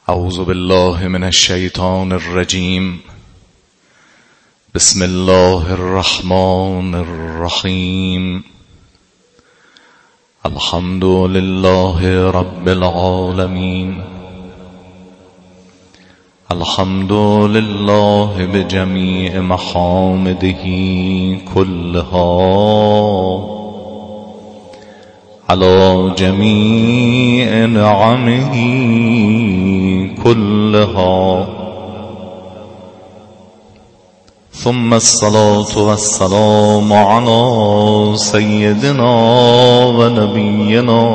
اعوذ بالله من الشیطان الرجیم. بسم الله الرحمن الرحیم. الحمد لله رب العالمین. الحمد لله بجمیع محامده كلها على جميع نعمه كلها. ثم الصلاة والسلام على سيدنا ونبينا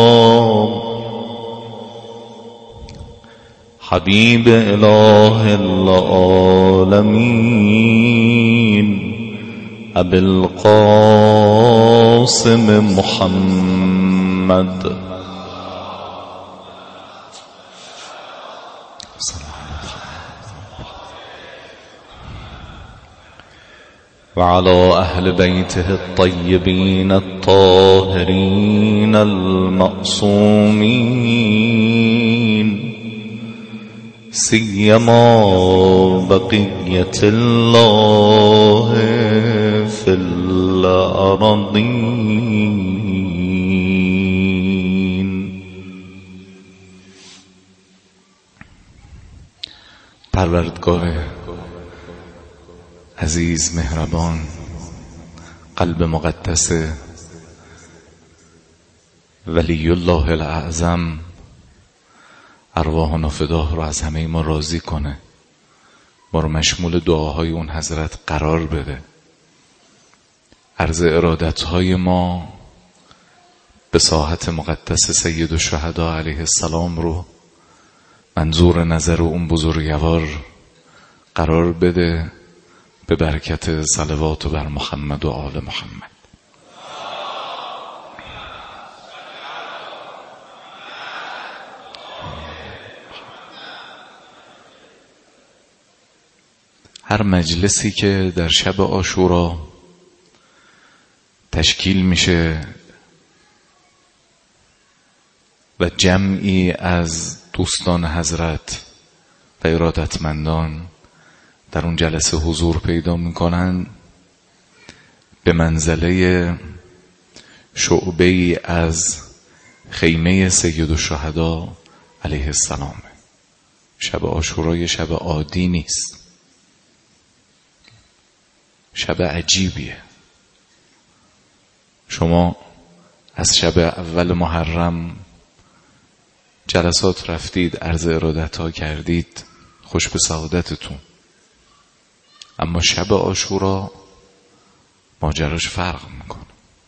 حبيب إله العالمين أبي القاسم محمد وعلى أهل بيته الطيبين الطاهرين المعصومين سيما بقية الله في الأرضين. پروردگار عزیز مهربان، قلب مقدس ولی الله الاعظم ارواحنا فداه رو از همه ما راضی کنه، ما رو مشمول دعاهای اون حضرت قرار بده. عرض ارادتهای ما به ساحت مقدس سید الشهدا علیه السلام رو منظور نظر اون بزرگوار قرار بده، به برکت صلوات بر محمد و آل محمد. هر مجلسی که در شب عاشورا تشکیل میشه و جمعی از دوستان حضرت و ارادتمندان در اون جلسه حضور پیدا میکنن، به منزله شعبه‌ای از خیمه سید الشهدا علیه السلام. شب عاشورا یه شب عادی نیست، شب عجیبیه. شما از شب اول محرم جلسات رفتید، عرض ارادت ها کردید، خوش به سعادتتون. اما شب عاشورا ماجراش فرق میکنه.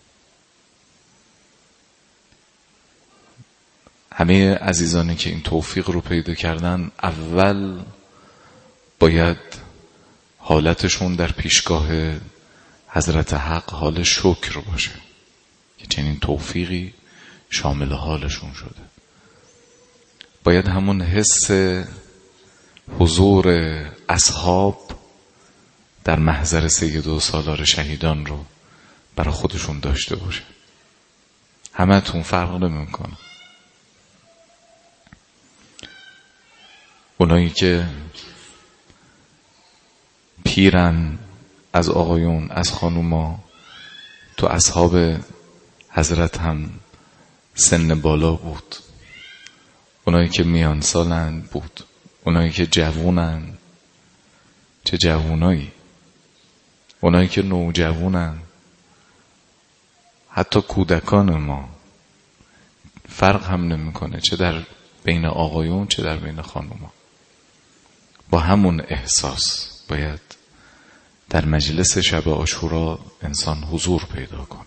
همه عزیزانی که این توفیق رو پیدا کردن، اول باید حالتشون در پیشگاه حضرت حق حال شکر باشه که چنین توفیقی شامل حالشون شده. باید همون حس حضور اصحاب در محضر سید و سالار شهیدان رو برای خودشون داشته باشه. همه تون فرق نمیکنه. اونایی که پیرن از آقایون، از خانوما، تو اصحاب حضرت هم سن بالا بود، اونایی که میان سالن بود، اونایی که جوونن، چه جوونایی، اونایی که نوجوونن، حتی کودکان ما، فرق هم نمیکنه، چه در بین آقایون چه در بین خانوما. با همون احساس باید در مجلس شب عاشورا انسان حضور پیدا کنه.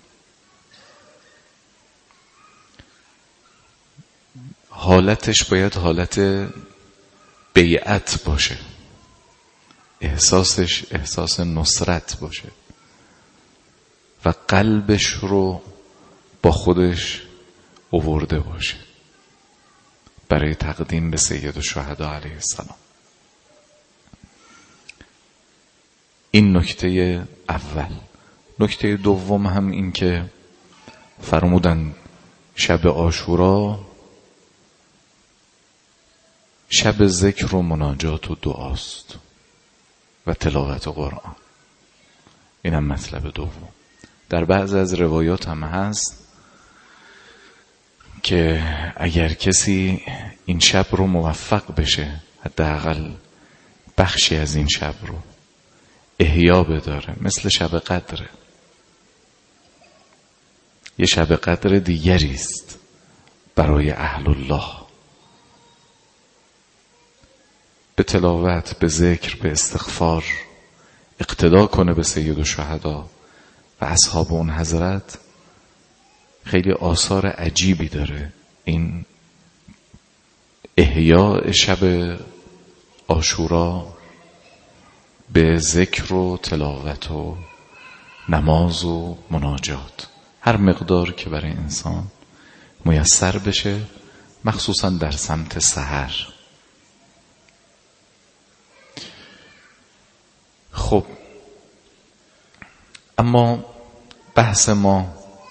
حالتش باید حالت بیعت باشه، احساسش احساس نصرت باشه و قلبش رو با خودش آورده باشه برای تقدیم به سید الشهدا علیه السلام. این نکته اول. نکته دوم هم این که فرمودن شب عاشورا شب ذکر و مناجات و دعاست و تلاوت قرآن. اینم مطلب دوم. در بعض از روایات هم هست که اگر کسی این شب رو موفق بشه، حداقل بخشی از این شب رو احیا بداره، مثل شب قدره، یه شب قدر دیگری است برای اهل الله. به تلاوت، به ذکر، به استغفار اقتدا کنه به سید الشهدا و اصحاب اون حضرت. خیلی آثار عجیبی داره این احیاء شب عاشورا به ذکر و تلاوت و نماز و مناجات. هر مقدار که برای انسان میسر بشه، مخصوصا در سمت سحر. خب اما بحث ما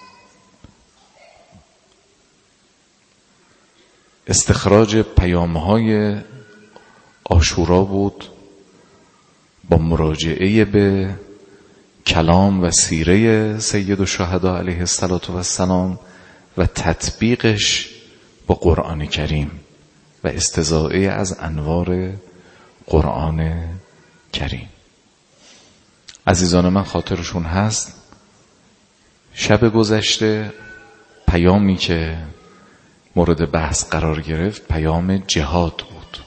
استخراج پیام‌های عاشورا بود با مراجعه به کلام و سیره سید الشهدا علیه السلام و تطبیقش با قرآن کریم و استضاءه از انوار قرآن کریم. عزیزان من خاطرشون هست شب گذشته پیامی که مورد بحث قرار گرفت پیام جهاد بود.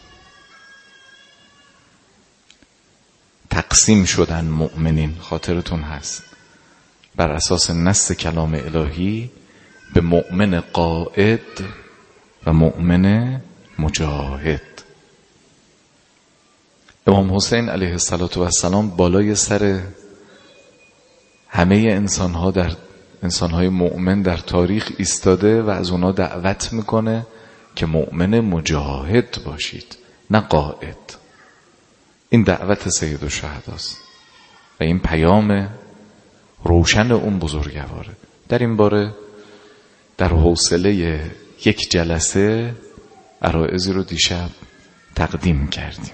تقسیم شدن مؤمنین، خاطرتون هست، بر اساس نص کلام الهی به مؤمن قائد و مؤمن مجاهد. امام حسین علیه السلام بالای سر همه انسانهای مؤمن در تاریخ ایستاده و از اونا دعوت میکنه که مؤمن مجاهد باشید، نه قائد. این دعوت سید الشهداست و این پیام روشن اون بزرگواره. در این باره در حوصله یک جلسه عرائضی رو دیشب تقدیم کردیم.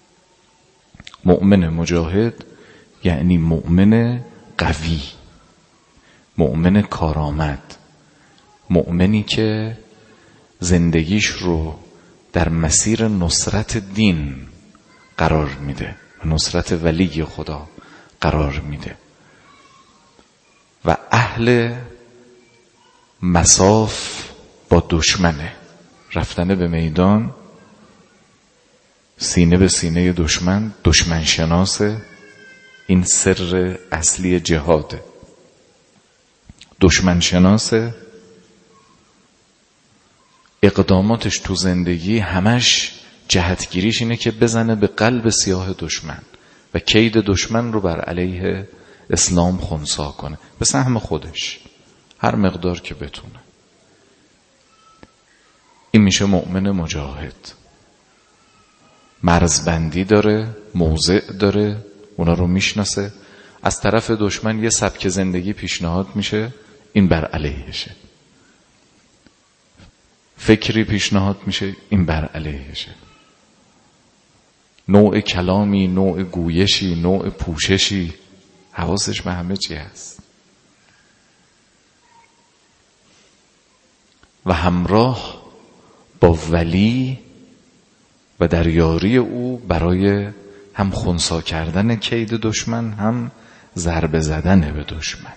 مؤمن مجاهد یعنی مؤمن قوی، مؤمن کارآمد، مؤمنی که زندگیش رو در مسیر نصرت دین قرار میده، نصرت ولی خدا قرار میده و اهل مساف با دشمنه، رفتن به میدان سینه به سینه دشمن، دشمن شناسه. این سر اصلی جهاده. دشمن شناسه، اقداماتش تو زندگی همش جهتگیریش اینه که بزنه به قلب سیاه دشمن و کید دشمن رو بر علیه اسلام خنثی کنه به سهم خودش هر مقدار که بتونه. این میشه مؤمن مجاهد. مرزبندی داره، موضع داره، اونا رو میشناسه. از طرف دشمن یه سبک زندگی پیشنهاد میشه، این بر علیهشه. فکری پیشنهاد میشه، این بر علیهشه. نوع کلامی، نوع گویشی، نوع پوششی، حواسش به همه چی هست. و همراه با ولی و در یاری او برای هم خنثی کردن کید دشمن، هم ضربه زدن به دشمن.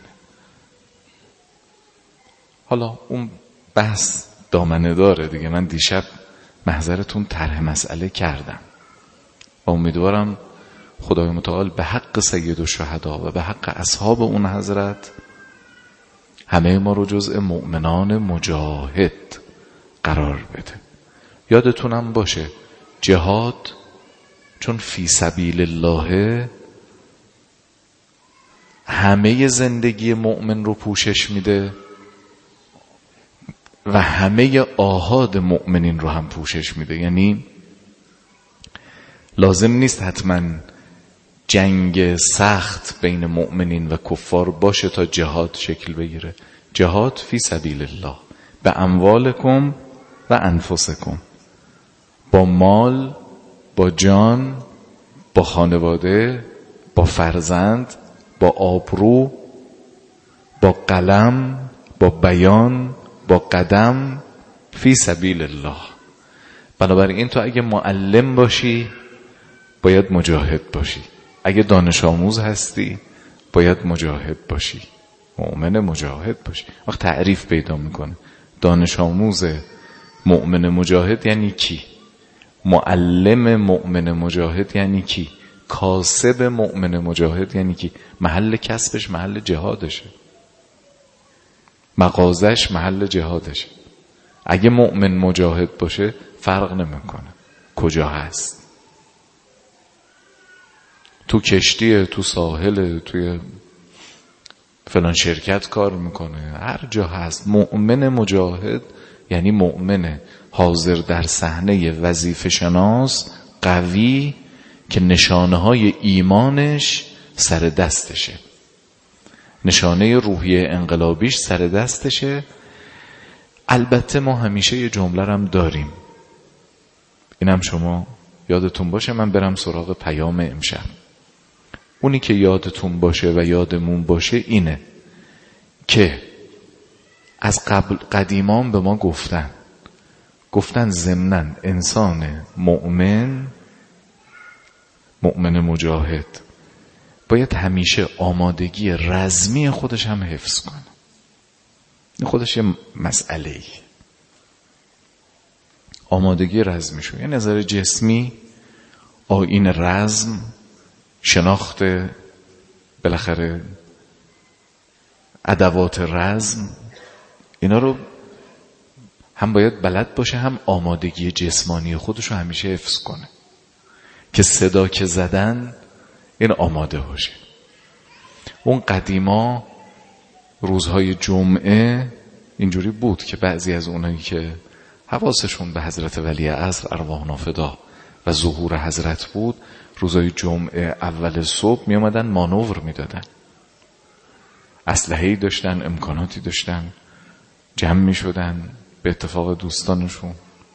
حالا اون بحث دامنه داره دیگه. من دیشب محضرتون طرح مسئله کردم و امیدوارم خدای متعال به حق سید الشهدا و به حق اصحاب اون حضرت همه ما رو جزء مؤمنان مجاهد قرار بده. یادتونم باشه جهاد چون فی سبیل الله همه زندگی مؤمن رو پوشش میده و همه آحاد مؤمنین رو هم پوشش میده. یعنی لازم نیست حتما جنگ سخت بین مؤمنین و کفار باشه تا جهاد شکل بگیره. جهاد فی سبیل الله به اموالکم و انفسکم، با مال، با جان، با خانواده، با فرزند، با آبرو، با قلم، با بیان، با قدم فی سبیل الله. بنابراین تو اگه معلم باشی باید مجاهد باشی، اگه دانش آموز هستی باید مجاهد باشی، مؤمن مجاهد باشی. وقت تعریف پیدا میکنه دانش آموز مؤمن مجاهد یعنی کی، معلم مؤمن مجاهد یعنی کی، کاسب مؤمن مجاهد یعنی کی. محل کسبش محل جهادشه، مغازش محل جهادشه. اگه مؤمن مجاهد باشه فرق نمیکنه کجا هست، تو کشتیه، تو ساحله، توی فلان شرکت کار میکنه، هر جا هست. مؤمن مجاهد یعنی مؤمن حاضر در صحنه وظیفه شناس قوی که نشانه های ایمانش سر دستشه، نشانه روحیه انقلابیش سر دستشه. البته ما همیشه یه جمله هم داریم، اینم شما یادتون باشه. من برم سراغ پیام امشب. اونی که یادتون باشه و یادمون باشه اینه که از قدیمان به ما گفتن ضمناً انسان مؤمن مجاهد باید همیشه آمادگی رزمی خودش هم حفظ کنه. این خودش یه مسئله‌ای. آمادگی رزمیشو یه نظر جسمی، آیین رزم، شناخت بالاخره ادوات رزم، اینا رو هم باید بلد باشه، هم آمادگی جسمانی خودشو همیشه حفظ کنه که صدا که زدن این آماده باشه. اون قدیما روزهای جمعه اینجوری بود که بعضی از اونایی که حواسشون به حضرت ولی عصر ارواحنا فدا و ظهور حضرت بود، روزهای جمعه اول صبح می اومدن مانور می دادن، اسلحه‌ای داشتن، امکاناتی داشتن، جمع می شدن به اتفاق دوستانشون،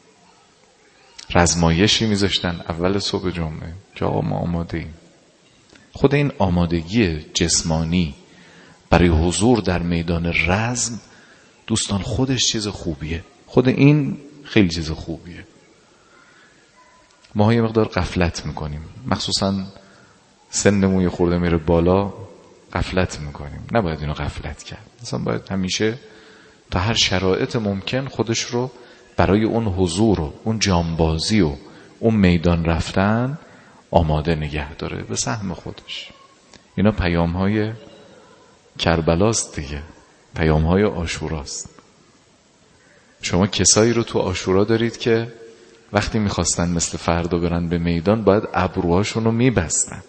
رزمایشی می ذاشتن اول صبح جمعه که آقا ما آماده ایم. خود این آمادگی جسمانی برای حضور در میدان رزم دوستان خودش چیز خوبیه، خود این خیلی چیز خوبیه. ما یه مقدار غفلت میکنیم، مخصوصا سنمون یه خورده میره بالا، غفلت میکنیم. نباید اینو غفلت کرد. مثلا باید همیشه تا هر شرایط ممکن خودش رو برای اون حضور و اون جانبازی و اون میدان رفتن آماده نگه داره به سهم خودش. اینا پیام های کربلاست دیگه، پیام های عاشوراست. شما کسایی رو تو عاشورا دارید که وقتی میخواستن مثل فردا برن به میدان باید ابروهاشون رو میبستن،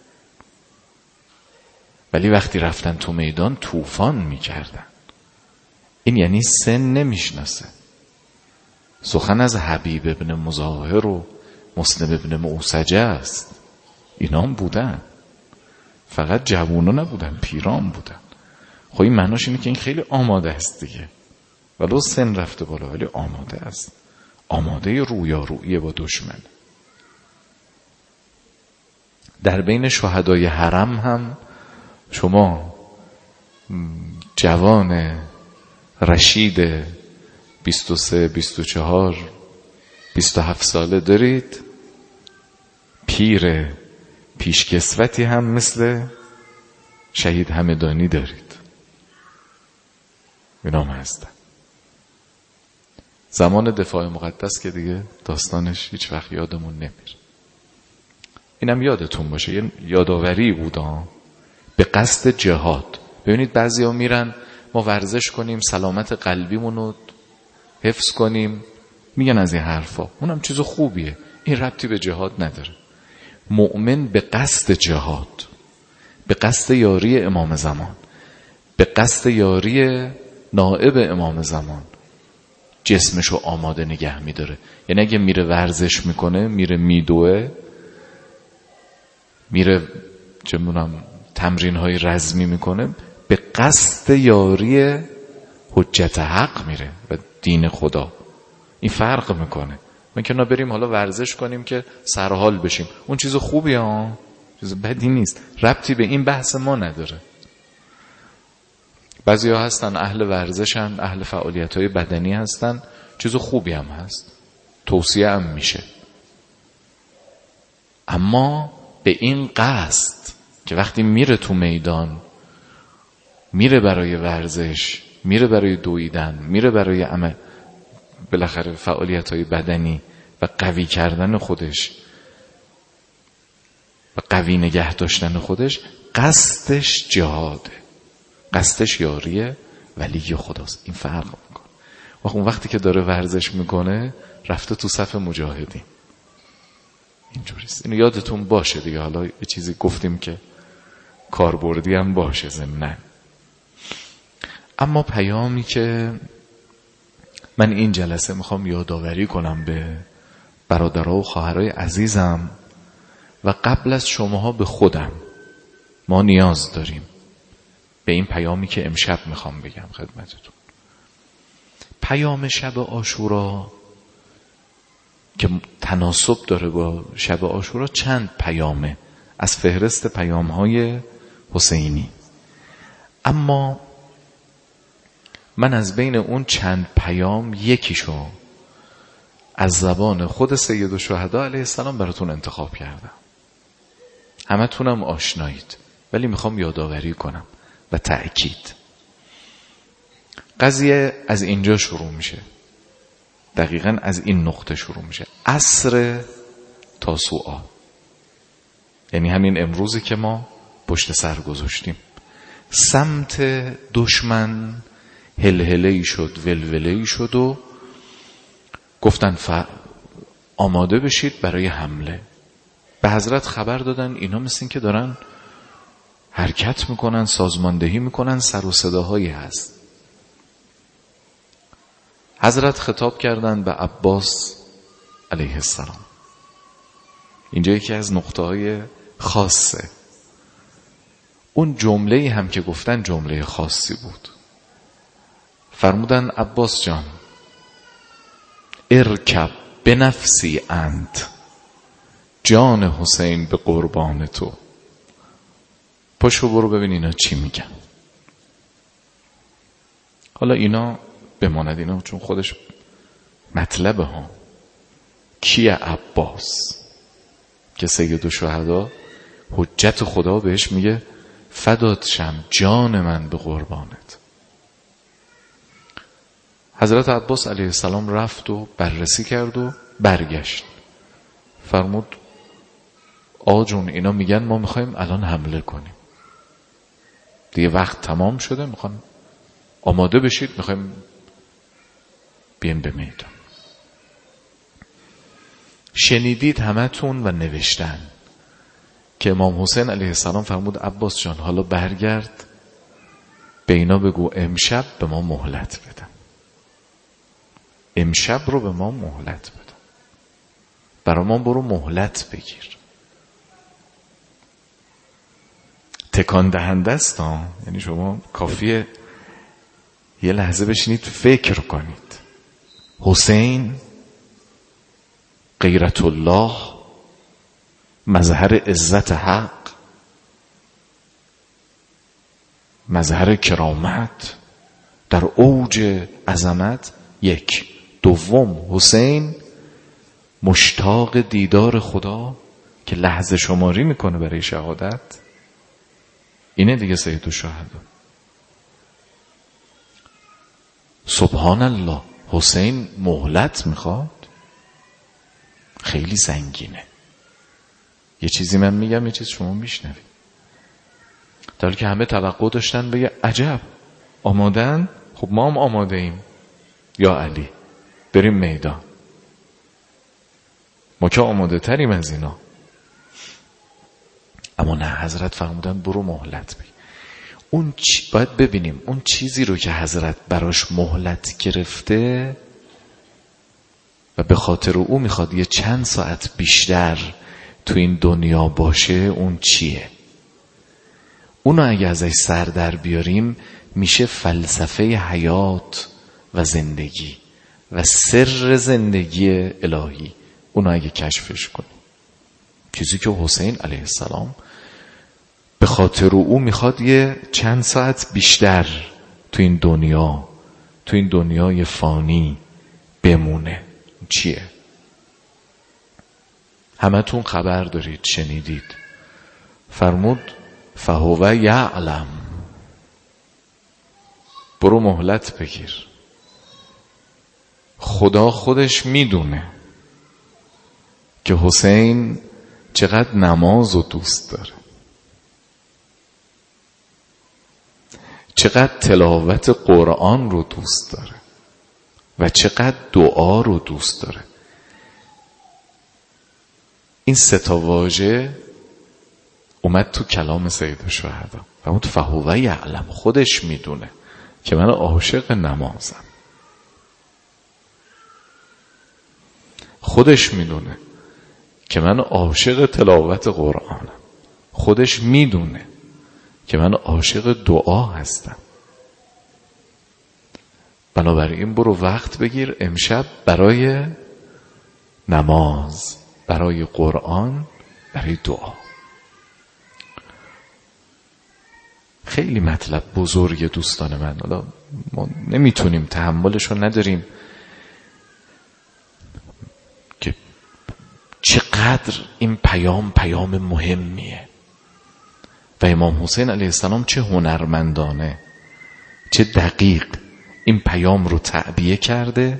ولی وقتی رفتن تو میدان طوفان میکردن. این یعنی سن نمیشناسه. سخن از حبیب ابن مظاهر و مسلم ابن موسجه است. اینا هم بودن، فقط جوونا نبودن، پیران بودن. خب این معناش اینه که این خیلی آماده است دیگه، ولو سن رفته بالا ولی آماده است، آماده رویارویی با دشمن. در بین شهدای حرم هم شما جوان رشید 23 24 27 ساله دارید، پیر پیشکسوتی هم مثل شهید همدانی دارید. اینا هم هستن. زمان دفاع مقدس که دیگه داستانش هیچ وقت یادمون نمیره. اینم یادتون باشه، یه یاداوری بود به قصد جهاد. ببینید بعضیا میرن ما ورزش کنیم سلامت قلبیمون رو حفظ کنیم، میگن از این حرفا، اونم چیز خوبیه، این ربطی به جهاد نداره. مؤمن به قصد جهاد، به قصد یاری امام زمان، به قصد یاری نائب امام زمان جسمشو آماده نگه میداره. یعنی اگه میره ورزش میکنه، میره میدوه، میره تمرین های رزمی میکنه، به قصد یاری حجت حق میره و دین خدا. این فرق میکنه. من که بریم حالا ورزش کنیم که سرحال بشیم، اون چیز خوبیه ها، چیز بدی نیست، ربطی به این بحث ما نداره. بعضیا هستن اهل ورزشن، اهل فعالیت‌های بدنی هستن، چیز خوبی هم هست، توصیه هم میشه. اما به این قصد که وقتی میره تو میدان، میره برای ورزش، میره برای دویدن، میره برای عمل بالاخره فعالیت‌های بدنی و قوی کردن خودش و قوی نگه داشتن خودش، قصدش جهاده، قصدش یاریه ولی خداست. این فرق میکنه. اون وقتی که داره ورزش میکنه رفته تو صف مجاهدین. اینجوریست. اینو یادتون باشه دیگه. حالا یه چیزی گفتیم که کاربردی هم باشه ضمناً. اما پیامی که من این جلسه میخوام یادآوری کنم به برادرها و خواهرای عزیزم و قبل از شماها به خودم، ما نیاز داریم به این پیامی که امشب میخوام بگم خدمتتون. پیام شب عاشورا که تناسب داره با شب عاشورا چند پیامه از فهرست پیام‌های حسینی، اما من از بین اون چند پیام یکیشو از زبان خود سیدالشهدا علیه السلام براتون انتخاب کردم. همتونم آشنایید ولی میخوام یادآوری کنم و تأکید. قضیه از اینجا شروع میشه، دقیقاً از این نقطه شروع میشه. عصر تاسوعا، یعنی همین امروزی که ما پشت سر گذاشتیم. سمت دشمن هلهله‌ای شد، ولوله‌ای شد و گفتن آماده بشید برای حمله. به حضرت خبر دادن اینا مثل این که دارن حرکت میکنن، سازماندهی میکنن، سر و صداهایی هست. حضرت خطاب کردن به عباس علیه السلام. اینجا یکی از نقطه‌های خاصه. اون جمله‌ای هم که گفتن جمله خاصی بود. فرمودن عباس جان ارکب بنفسی انت، جان حسین به قربان تو. پاشو برو ببین اینا چی میگن. حالا اینا بماند، اینا چون خودش مطلبه ها. کیه عباس که سیدالشهدا حجت خدا بهش میگه فدات شم جان من به قربانت. حضرت عباس علیه السلام رفت و بررسی کرد و برگشت. فرمود آجون اینا میگن ما میخوایم الان حمله کنیم، دیگه وقت تمام شده، میخوان آماده بشید، میخوایم بیایم به میدان. شنیدید همتون و نوشتن که امام حسین علیه السلام فرمود عباس جان حالا برگرد به اینا بگو امشب به ما مهلت بدن، امشب رو به ما مهلت بدن، برای ما برو مهلت بگیر. تکان دهنده است ها، یعنی شما کافیه یه لحظه بشینید فکر کنید. حسین غیرت الله، مظهر عزت حق، مظهر کرامت، در اوج عظمت. یک. دوم حسین مشتاق دیدار خدا که لحظه شماری میکنه برای شهادت. اینه دیگه سیدالشهدا. سبحان الله، حسین مهلت میخواد، خیلی سنگینه. یه چیزی من میگم، یه چیز شما میشنوید. در حالی که همه توقع داشتن بگه عجب آمادن، خب ما هم آماده ایم یا علی بریم میدان، ما که آماده تریم از اینا. اما نه، حضرت فرمودن برو مهلت بگیر. اون باید ببینیم اون چیزی رو که حضرت براش مهلت گرفته و به خاطر او میخواد یه چند ساعت بیشتر تو این دنیا باشه، اون چیه؟ اونو اگه ازش سر در بیاریم میشه فلسفه حیات و زندگی و سر زندگی الهی، اونو اگه کشفش کنیم، چیزی که حسین علیه السلام به خاطر او میخواد یه چند ساعت بیشتر تو این دنیا، تو این دنیای فانی بمونه، چیه؟ همتون خبر دارید، شنیدید، فرمود فهو یعلم، برو مهلت بگیر، خدا خودش میدونه که حسین چقدر نماز رو دوست داره، چقدر تلاوت قرآن رو دوست داره و چقدر دعا رو دوست داره. این سه تا واژه اومد تو کلام سید الشهدا، فرمود فهو یعلم، خودش میدونه که من عاشق نمازم، خودش میدونه که من عاشق تلاوت قرآنم، خودش میدونه که من عاشق دعا هستم. بنابراین برو وقت بگیر امشب برای نماز، برای قرآن، برای دعا. خیلی مطلب بزرگ دوستان من، حالا ما نمیتونیم، تحملش رو نداریم که چقدر این پیام مهمیه. و امام حسین علیه السلام چه هنرمندانه، چه دقیق این پیام رو تعبیه کرده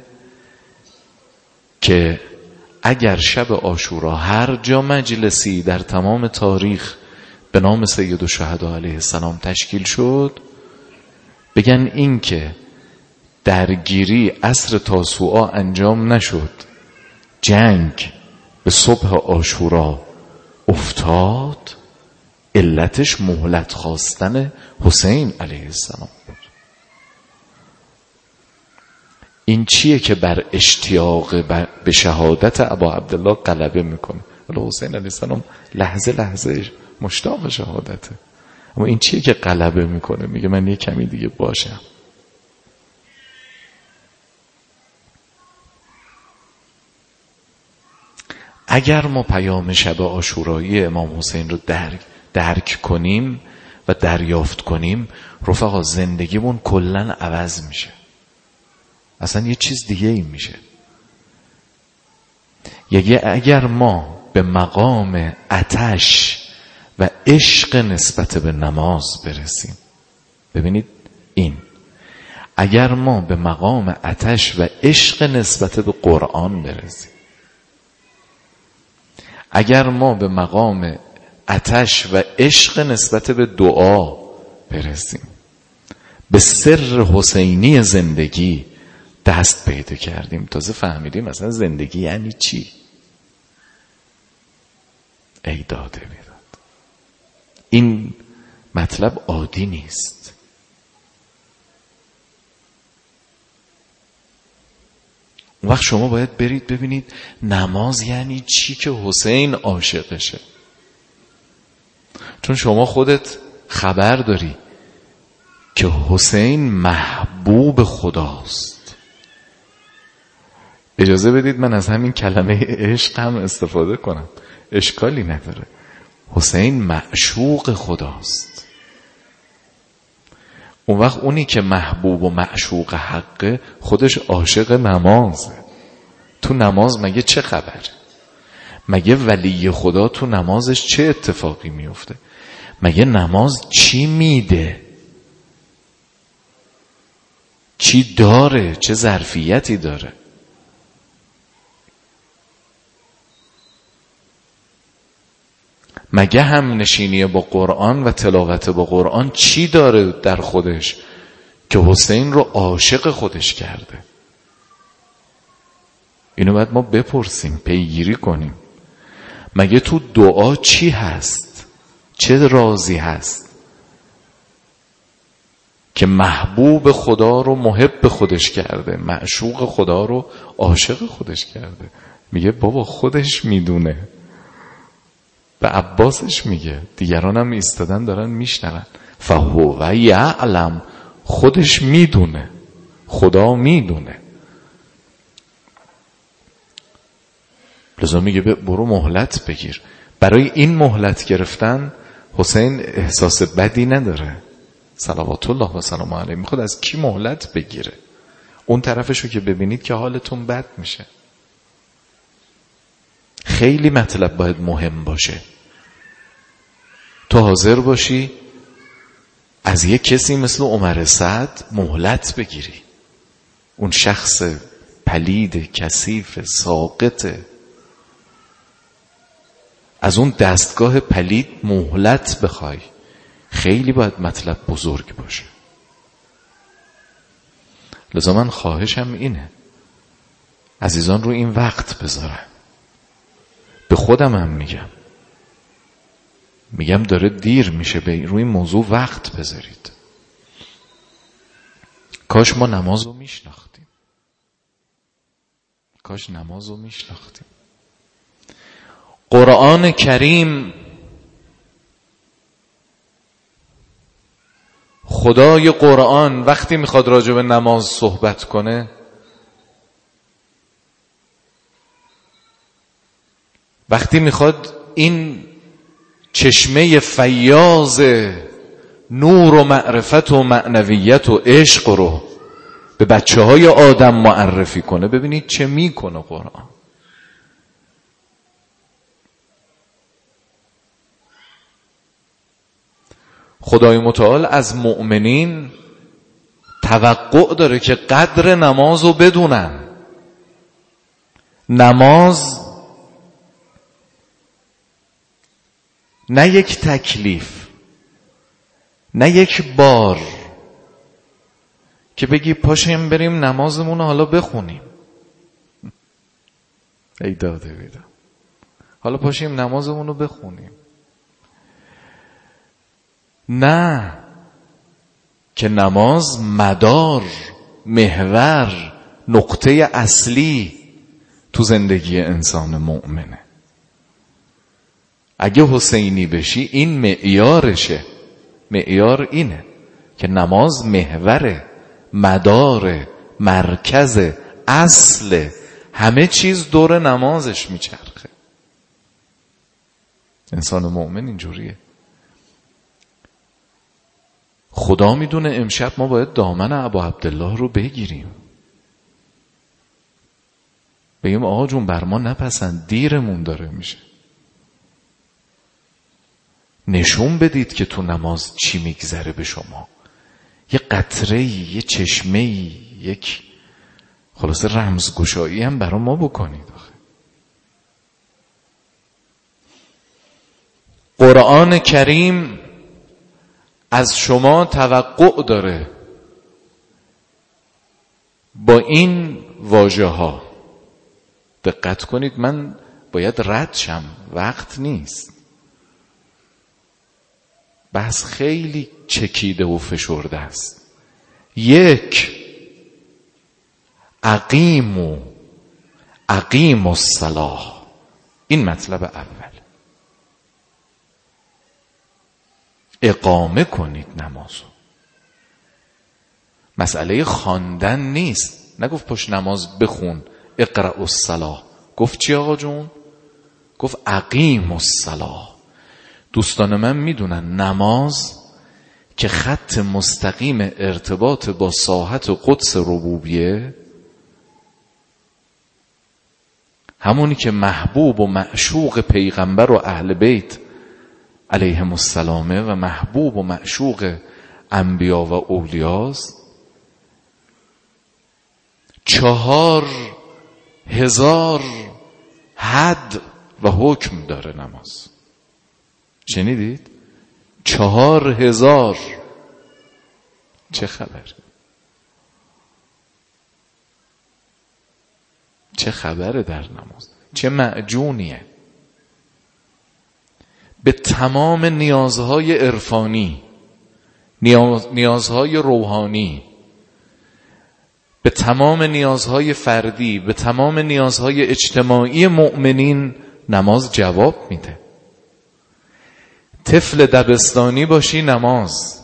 که اگر شب عاشورا هر جا مجلسی در تمام تاریخ به نام سید الشهدا علیه السلام تشکیل شد، بگن این که درگیری عصر تاسوعا انجام نشد، جنگ به صبح عاشورا افتاد، علتش مهلت خواستن حسین علیه السلام بود. این چیه که بر اشتیاق به شهادت ابا عبدالله غلبه میکنه؟ ولی حسین علیه السلام لحظه لحظه مشتاق شهادته، اما این چیه که غلبه میکنه؟ میگه من یه کمی دیگه باشم. اگر ما پیام شب عاشورایی امام حسین رو درک کنیم و دریافت کنیم، رفقا زندگیمون کلن عوض میشه، اصلا یه چیز دیگه ای میشه. اگر ما به مقام آتش و عشق نسبت به نماز برسیم، ببینید این، اگر ما به مقام آتش و عشق نسبت به قرآن برسیم، اگر ما به مقام آتش و عشق نسبت به دعا برسیم، به سر حسینی زندگی دست پیدا کردیم، تازه فهمیدیم مثلا زندگی یعنی چی. ای داده بیداد، این مطلب عادی نیست. اون وقت شما باید برید ببینید نماز یعنی چی که حسین عاشقشه. چون شما خودت خبر داری که حسین محبوب خداست. اجازه بدید من از همین کلمه عشق هم استفاده کنم، اشکالی نداره. حسین معشوق خداست. اون وقت اونی که محبوب و معشوق حقه خودش عاشق نمازه. تو نماز مگه چه خبره؟ مگه ولی خدا تو نمازش چه اتفاقی میفته؟ مگه نماز چی میده؟ چی داره؟ چه ظرفیتی داره؟ مگه هم نشینی با قرآن و تلاوت با قرآن چی داره در خودش که حسین رو عاشق خودش کرده؟ اینو باید ما بپرسیم، پیگیری کنیم. مگه تو دعا چی هست؟ چه رازی هست که محبوب خدا رو محب خودش کرده، معشوق خدا رو عاشق خودش کرده؟ میگه بابا خودش میدونه. به عباسش میگه، دیگران هم ایستادن دارن میشنون، فهو یعلم، خودش میدونه، خدا میدونه. لذا میگه برو مهلت بگیر. برای این مهلت گرفتن حسین احساس بدی نداره صلوات الله و سلام علیه. میخواد از کی مهلت بگیره؟ اون طرفشو که ببینید که حالتون بد میشه. خیلی مطلب باید مهم باشه. تو حاضر باشی از یک کسی مثل عمر سعد مهلت بگیری. اون شخص پلید، کثیف، ساقطه، از اون دستگاه پلید مهلت بخوای. خیلی باید مطلب بزرگ باشه. لذا من خواهشم اینه عزیزان رو این وقت بذارن. به خودم هم میگم داره دیر میشه، روی این موضوع وقت بذارید. کاش ما نماز رو میشناختیم. کاش نماز رو میشناختیم. قرآن کریم خدای قرآن وقتی میخواد راجع به نماز صحبت کنه وقتی میخواد این چشمه فیاض نور و معرفت و معنویت و عشق رو به بچه های آدم معرفی کنه ببینید چه میکنه قرآن. خدای متعال از مؤمنین توقع داره که قدر نماز رو بدونن. نماز نه یک تکلیف، نه یک بار که بگی پاشیم بریم نمازمون رو حالا بخونیم. ای داده بیدم، حالا پاشیم نمازمون رو بخونیم. نه، که نماز مدار، محور، نقطه اصلی تو زندگی انسان مؤمنه. اگه حسینی بشی این معیارشه. معیار اینه که نماز محوره، مداره، مرکز، اصل، همه چیز دور نمازش میچرخه. انسان مؤمن اینجوریه. خدا میدونه امشب ما باید دامن ابا عبدالله رو بگیریم، بگیم آقا جون بر ما نپسند، دیرمون داره میشه. نشون بدید که تو نماز چی میگذره به شما. یه قطره‌ای، یه چشمه‌ای، یک خلاصه رمزگشایی هم برای ما بکنید. قرآن کریم از شما توقع داره با این واژه ها. دقت کنید، من باید رد شم، وقت نیست. بحث خیلی چکیده و فشرده است. یک، اقیم الصلاة، این مطلب اول. اقامه کنید نمازو. مسئله خواندن نیست. نگفت پشت نماز بخون اقرأ الصلاة. گفت چی آقا جون؟ گفت اقیم الصلاة. دوستان من میدونن نماز که خط مستقیم ارتباط با ساحت قدس ربوبیه، همونی که محبوب و معشوق پیغمبر و اهل بیت علیهم السلامه و محبوب و معشوق انبیا و اولیاست. 4000 حد و حکم داره نماز. شنیدید؟ 4000. چه خبر؟ چه خبره در نماز؟ چه معجونیه؟ به تمام نیازهای عرفانی، نیازهای روحانی، به تمام نیازهای فردی، به تمام نیازهای اجتماعی مؤمنین نماز جواب میده. طفل دبستانی باشی نماز،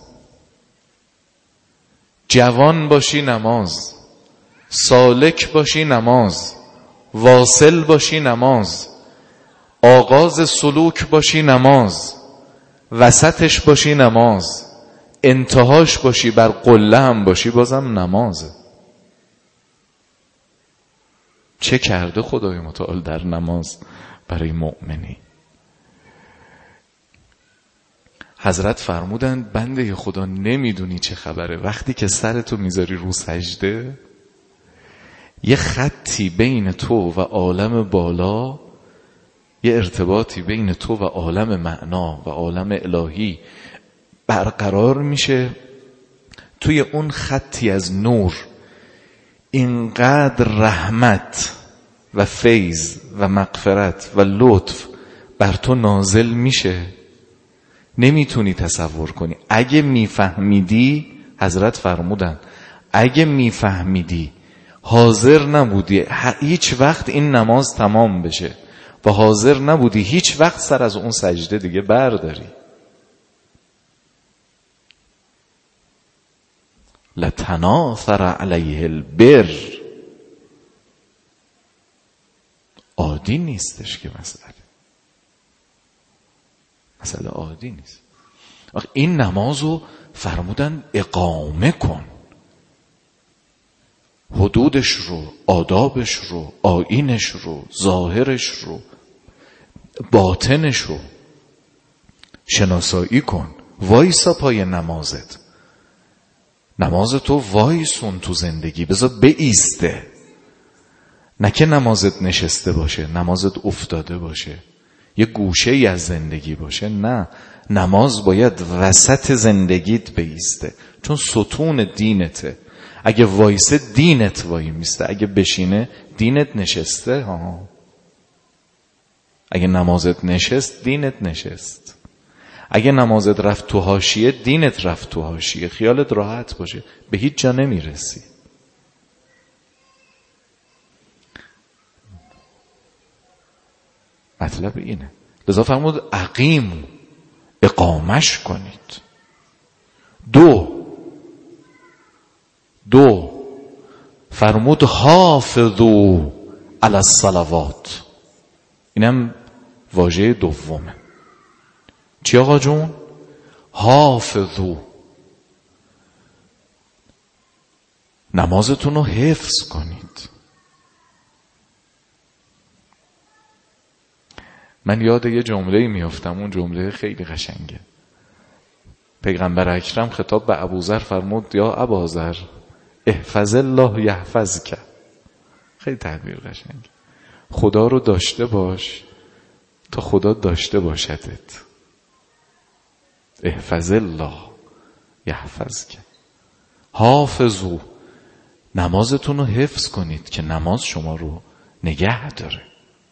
جوان باشی نماز، سالک باشی نماز، واصل باشی نماز، آغاز سلوک باشی نماز، وسطش باشی نماز، انتهاش باشی بر قله هم باشی بازم نمازه. چه کرده خدای متعال در نماز برای مؤمنی؟ حضرت فرمودند بنده خدا نمیدونی چه خبره، وقتی که سرتو میذاری رو سجده یه خطی بین تو و عالم بالا، یه ارتباطی بین تو و عالم معنا و عالم الهی برقرار میشه. توی اون خطی از نور اینقدر رحمت و فیض و مغفرت و لطف بر تو نازل میشه نمیتونی تصور کنی. اگه میفهمیدی، حضرت فرمودن اگه میفهمیدی حاضر نبودی هیچ وقت این نماز تمام بشه و حاضر نبودی هیچ وقت سر از اون سجده دیگه برداری. لتناثر علیه البر. عادی نیستش که مسئله عادی نیست. این نمازو فرمودن اقامه کن، حدودش رو، آدابش رو، آیینش رو، ظاهرش رو، باطنش رو شناسایی کن. وایسا پای نمازت، نماز تو وایسون تو زندگی، بذار بایسته، نه که نمازت نشسته باشه، نمازت افتاده باشه، یه گوشه ای از زندگی باشه. نه، نماز باید وسط زندگیت بایسته، چون ستون دینته. اگه وایسه دینت وای میسته، اگه بشینه دینت نشسته. اگه نمازت نشست دینت نشست، اگه نمازت رفت تو حاشیه دینت رفت تو حاشیه. خیالت راحت باشه، به هیچ جا نمیرسی. مطلب اینه. لذا فرمود اقیم، اقامش کنید. دو فرمود حافظوا علی الصلوات. اینم واژه دومه. چی آقا جون؟ حافظو، نمازتون رو حفظ کنید. من یاد یه جمله میافتم، اون جمله خیلی قشنگه. پیغمبر اکرم خطاب به ابوذر فرمود یا اباذر احفظ الله یحفظک. خیلی تعبیر قشنگه. خدا رو داشته باش تا خدا داشته باشدت. احفظ الله یحفظک. حافظو، نمازتون رو حفظ کنید که نماز شما رو نگه داره.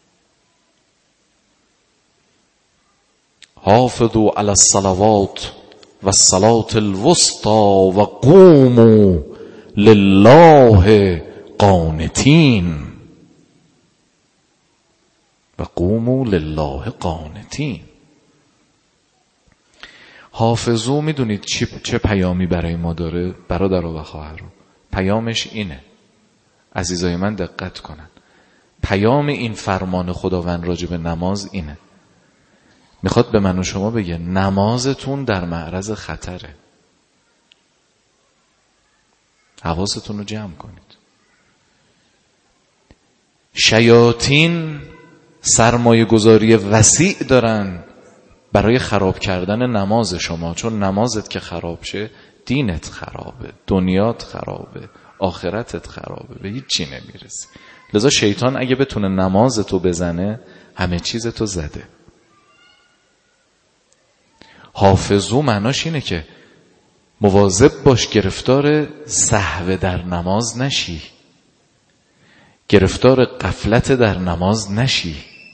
حافظوا علی الصلوات و الصلاة الوسطى و قوموا لله قانتین. و قوموا لله قانتین. حافظو میدونید چه پیامی برای ما داره برادران و خواهران؟ پیامش اینه، عزیزای من دقت کنن. پیام این فرمان خداوند راجع به نماز اینه، میخواد به من و شما بگه نمازتون در معرض خطره، حواستون رو جمع کنید. شیاطین سرمایه گذاری وسیع دارن برای خراب کردن نماز شما، چون نمازت که خراب شه دینت خرابه، دنیات خرابه، آخرتت خرابه، به هیچ چی نمیرسی. لذا شیطان اگه بتونه نمازتو بزنه همه چیزتو زده. حافظو معناش اینه که مواظب باش گرفتار سهو در نماز نشی، گرفتار غفلت در نماز نشی،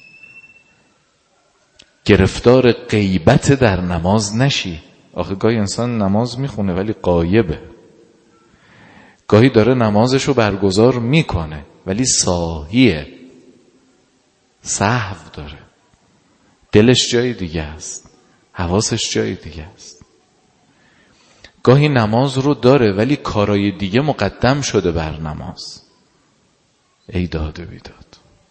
گرفتار غیبت در نماز نشی. آخه گاهی انسان نماز میخونه ولی غایبه، گاهی داره نمازشو برگزار میکنه ولی ساهیه، سهو داره، دلش جای دیگه است، حواسش جای دیگه است. گاهی نماز رو داره ولی کارای دیگه مقدم شده بر نماز. ای داد و بیداد.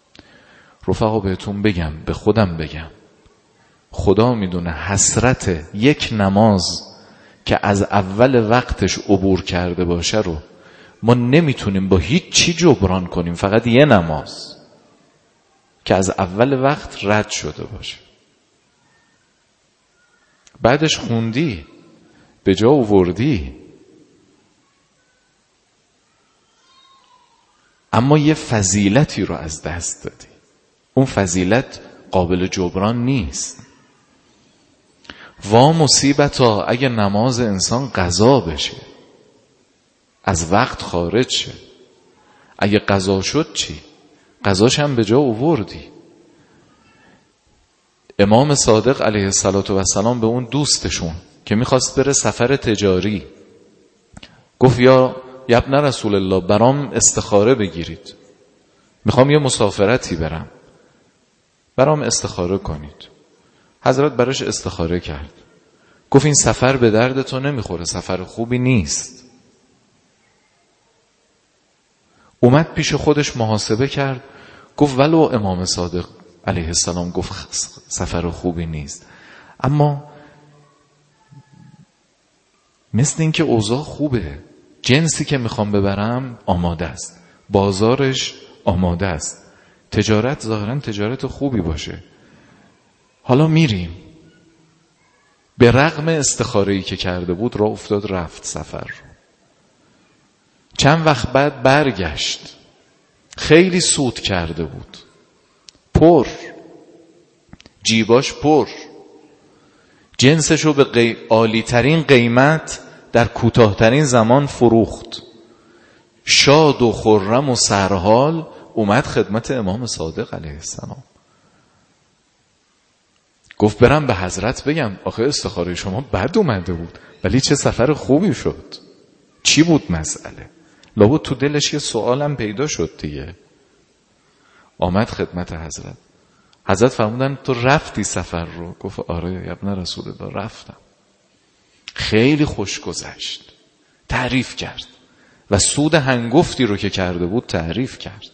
رفقا بهتون بگم، به خودم بگم، خدا میدونه حسرت یک نماز که از اول وقتش عبور کرده باشه رو ما نمیتونیم با هیچ چی جبران کنیم. فقط یه نماز که از اول وقت رد شده باشه، بعدش خوندی، به جا آوردی، اما یه فضیلتی رو از دست دادی. اون فضیلت قابل جبران نیست. وا مصیبتا اگه نماز انسان قضا بشه، از وقت خارج شه، اگه قضا شد چی؟ قضاش هم به جا آوردی. امام صادق علیه السلام به اون دوستشون که میخواست بره سفر تجاری گفت یا ابن رسول الله برام استخاره بگیرید، میخوام یه مسافرتی برام استخاره کنید. حضرت براش استخاره کرد، گفت این سفر به درد تو نمیخوره، سفر خوبی نیست. اومد پیش خودش محاسبه کرد، گفت ولو امام صادق علیه السلام گفت سفر خوبی نیست، اما مثل این که اوضاع خوبه، جنسی که میخوام ببرم آماده است، بازارش آماده است، تجارت ظاهرا تجارت خوبی باشه، حالا میریم. به رغم استخاره‌ای که کرده بود راه افتاد رفت سفر. چند وقت بعد برگشت، خیلی سود کرده بود، پر، جیباش پر، جنسشو به عالی ترین قیمت در کوتاه‌ترین زمان فروخت. شاد و خرم و سرحال اومد خدمت امام صادق علیه السلام، گفت برم به حضرت بگم آخه استخاره شما بد اومده بود ولی چه سفر خوبی شد. چی بود مسئله؟ لابد تو دلش یه سوالم پیدا شد دیگه. آمد خدمت حضرت، حضرت فرمودن تو رفتی سفر رو؟ گفت آره ابن رسول الله رفتم، خیلی خوش گذشت. تعریف کرد و سود هنگفتی رو که کرده بود تعریف کرد.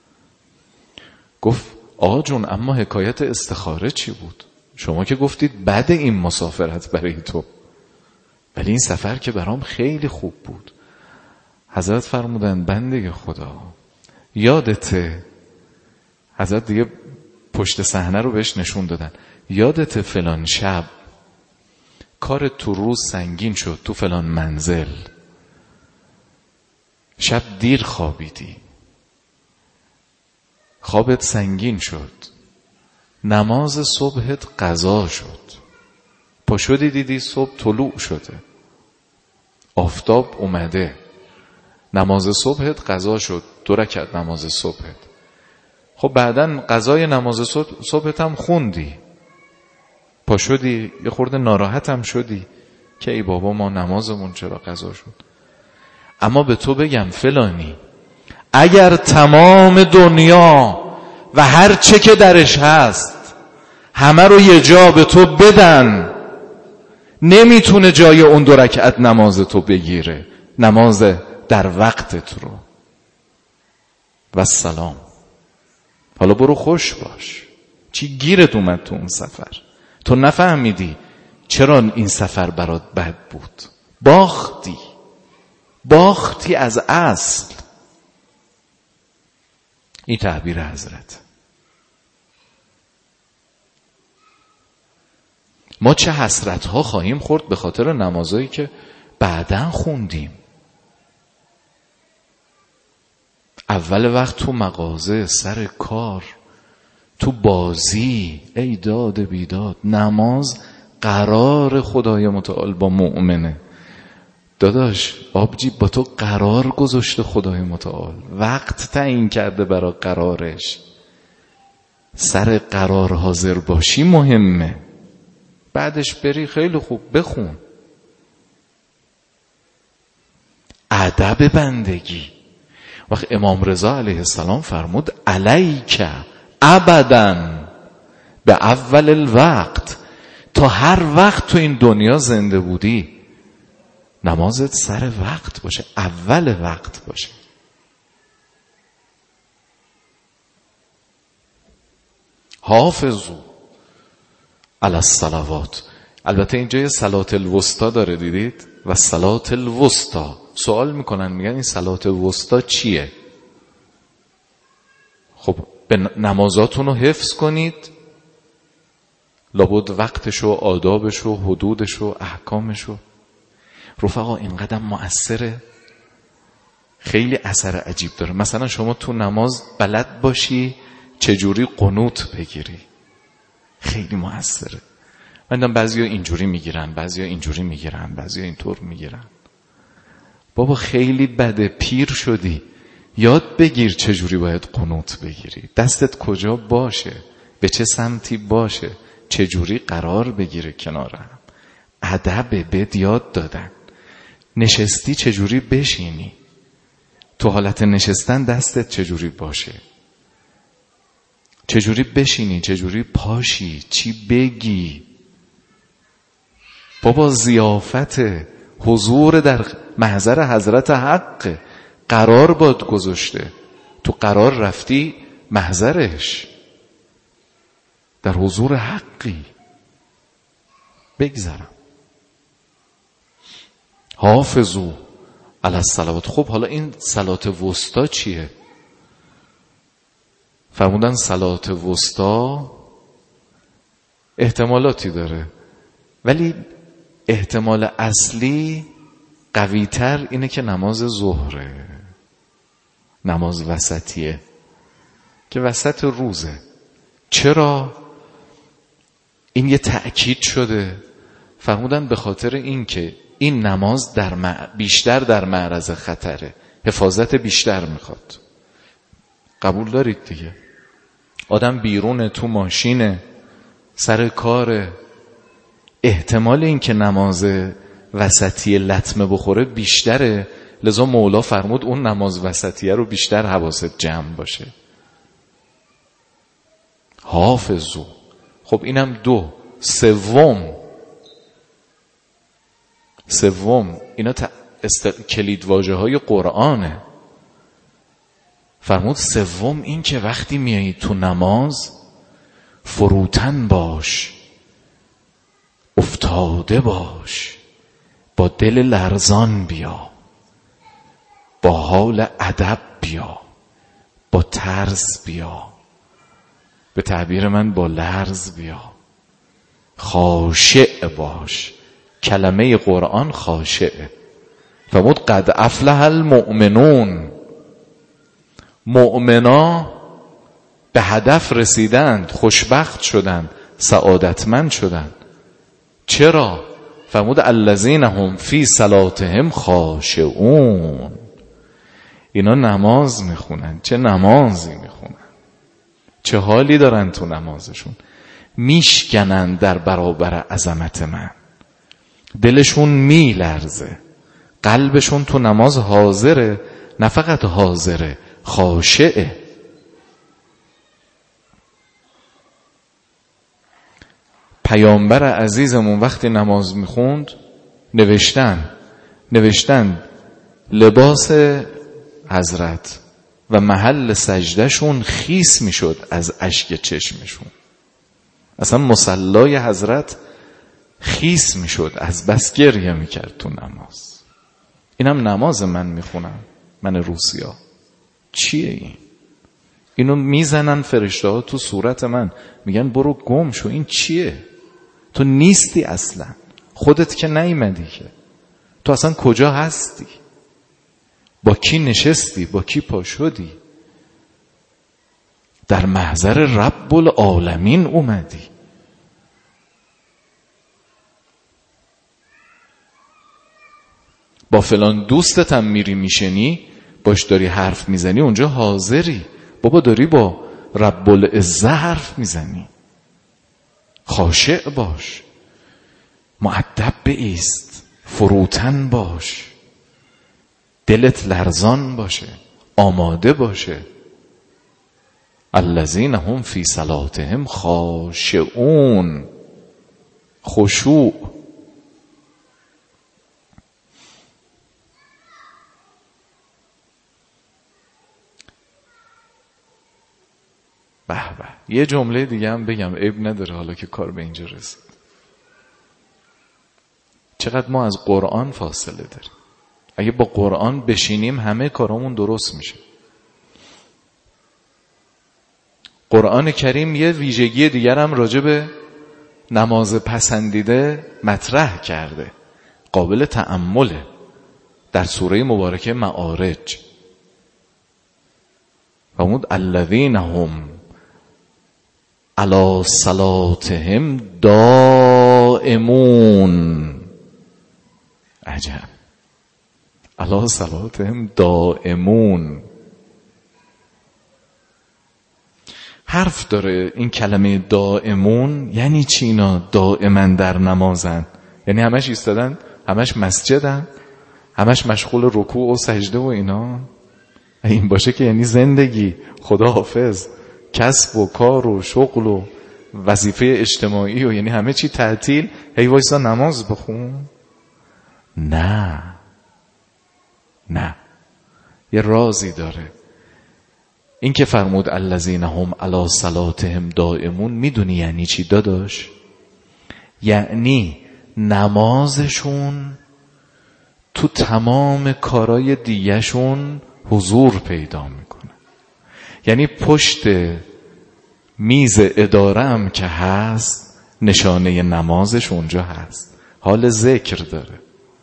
گفت آقا جون اما حکایت استخاره چی بود؟ شما که گفتید بعد این مسافرت برای تو، ولی این سفر که برام خیلی خوب بود. حضرت فرمودن بنده خدا یادته، حضرت دیگه پشت صحنه رو بهش نشون دادن، یادته فلان شب کار تو روز سنگین شد تو فلان منزل، شب دیر خوابیدی، خوابت سنگین شد، نماز صبحت قضا شد، پا شدی دیدی صبح طلوع شده، آفتاب اومده، نماز صبحت قضا شد، 2 رکعت نماز صبحت. خب بعدن قضای نماز صبحت هم خوندی، پا شدی یه خورده ناراحت هم شدی که ای بابا ما نمازمون چرا قضا شد. اما به تو بگم فلانی، اگر تمام دنیا و هر چه که درش هست همه رو یه جا به تو بدن، نمیتونه جای اون 2 رکعت نماز تو بگیره، نماز در وقتت رو. و سلام، حالا برو خوش باش. چی گیرت اومد تو اون سفر؟ تو نفهمیدی چرا این سفر برات بد بود، باختی از اصل. این تعبیر حضرت. ما چه حسرت ها خواهیم خورد به خاطر نمازایی که بعداً خوندیم. اول وقت تو مغازه، سر کار، تو بازی، ای داد بیداد. نماز قرار خدای متعال با مؤمنه. داداش آبجی با تو قرار گذاشته خدای متعال، وقت تعیین کرده برای قرارش. سر قرار حاضر باشی مهمه، بعدش بری خیلی خوب بخون. ادب بندگی. وقت امام رضا علیه السلام فرمود علیک ابدا به اول الوقت، تا هر وقت تو این دنیا زنده بودی نمازت سر وقت باشه، اول وقت باشه. حافظو علی الصلوات. البته اینجا یه صلات الوسطا داره، دیدید؟ و صلات الوسطا. سوال میکنن میگن این صلات الوسطا چیه؟ خب به نمازاتون رو حفظ کنید، لابد وقتش و آدابش و حدودش و احکامش و رفقا اینقدر مؤثره، خیلی اثر عجیب داره. مثلا شما تو نماز بلد باشی چجوری قنوت بگیری، خیلی مؤثره. من دیدم بعضیا اینجوری میگیرن، بعضیا اینجوری میگیرن، بعضیا اینطور میگیرن. بابا خیلی بده، پیر شدی، یاد بگیر چجوری باید قنوت بگیری، دستت کجا باشه، به چه سمتی باشه، چجوری قرار بگیره کنار هم. ادب بد یاد دادن. نشستی چجوری بشینی، تو حالت نشستن دستت چجوری باشه، چجوری بشینی، چجوری پاشی، چی بگی. بابا ضیافت حضور در محضر حضرت حق، قرار باد گذاشته، تو قرار رفتی محضرش، در حضور حقی. بگذرم حافظو علی الصلوات. خب حالا این صلات وسطا چیه؟ فرمودن صلات وسطا احتمالاتی داره، ولی احتمال اصلی قویتر اینه که نماز ظهره، نماز وسطیه که وسط روزه. چرا؟ این یه تأکید شده. فرمودن به خاطر این که این نماز بیشتر در معرض خطره، حفاظت بیشتر میخواد. قبول دارید دیگه؟ آدم بیرونه، تو ماشینه، سر کاره، احتمال این که نماز وسطی لطمه بخوره بیشتره. لذا مولا فرمود اون نماز وسطیه رو بیشتر حواست جمع باشه. حافظو. خب اینم دو. سوم اینا کلید واژه های قرآنه. فرمود سوم این که وقتی میایی تو نماز فروتن باش، افتاده باش، با دل لرزان بیا، با حال ادب بیا، با ترس بیا، به تعبیر من با لرز بیا، خاشع باش. کلمه قرآن خاشعه. فرمود قد افلح المؤمنون. مؤمنا به هدف رسیدند، خوشبخت شدند، سعادتمند شدند. چرا؟ فرمود الذین هم فی صلاتهم خاشعون. اینا نماز میخونن. چه نمازی میخونن، چه حالی دارن تو نمازشون، میشکنن در برابر عظمت من، دلشون میلرزه، قلبشون تو نماز حاضره، نه فقط حاضره، خاشعه. پیامبر عزیزمون وقتی نماز میخوند نوشتن لباس حضرت و محل سجدهشون خیس میشد از اشک چشمشون. اصلا مصلای حضرت خیس میشد، از بس گریه میکرد تو نماز. اینم نماز من میخونم، من روسیا. چیه این؟ اینو میزنن فرشته ها تو صورت من، میگن برو گم شو. این چیه؟ تو نیستی اصلا، خودت که نیومدی که، تو اصلا کجا هستی؟ با کی نشستی؟ با کی پا شدی؟ در محضر رب العالمین اومدی. با فلان دوستت هم میری میشنی، باش داری حرف میزنی، اونجا حاضری. بابا داری با رب العزه حرف میزنی. خاشع باش، مؤدب بایست، فروتن باش، دلت لرزان باشه، آماده باشه. الذین هم فی صلاتهم خاشعون. خشوع. به به. یه جمله دیگه هم بگم، عیب نداره حالا که کار به اینجا رسید. چقدر ما از قرآن فاصله داریم. اگه با قرآن بشینیم همه کارامون درست میشه. قرآن کریم یه ویژگی دیگر هم راجع به نماز پسندیده مطرح کرده، قابل تأمله، در سوره مبارکه معارج. فرمود الذین هم علی صلاتهم دائمون. عجب، علی صلاتهم دائمون. حرف داره این کلمه دائمون. یعنی چی اینا دائما در نمازن؟ یعنی همش ایستادن، همش مسجدن، همش مشغول رکوع و سجده و اینا؟ این باشه که یعنی زندگی خدا حافظ، کسب و کار و شغل و وظیفه اجتماعی و یعنی همه چی تعطیل، هی وایسا نماز بخون؟ نه، یه رازی داره. این که فرمود الذین هم علی صلاتهم دائمون، میدونی یعنی چی داداش؟ یعنی نمازشون تو تمام کارای دیگهشون حضور پیدا میکنه. یعنی پشت میز اداره هم که هست نشانه نمازش اونجا هست، حال ذکر داره.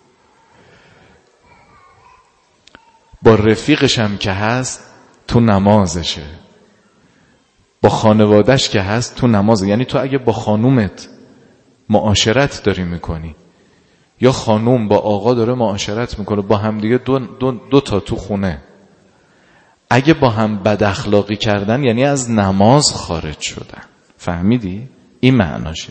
با رفیقش هم که هست تو نمازشه، با خانوادش که هست تو نمازه. یعنی تو اگه با خانومت معاشرت داری میکنی یا خانوم با آقا داره معاشرت میکنه، با هم دیگه دو تا تو خونه، اگه با هم بد اخلاقی کردن یعنی از نماز خارج شدن. فهمیدی؟ این معناشه.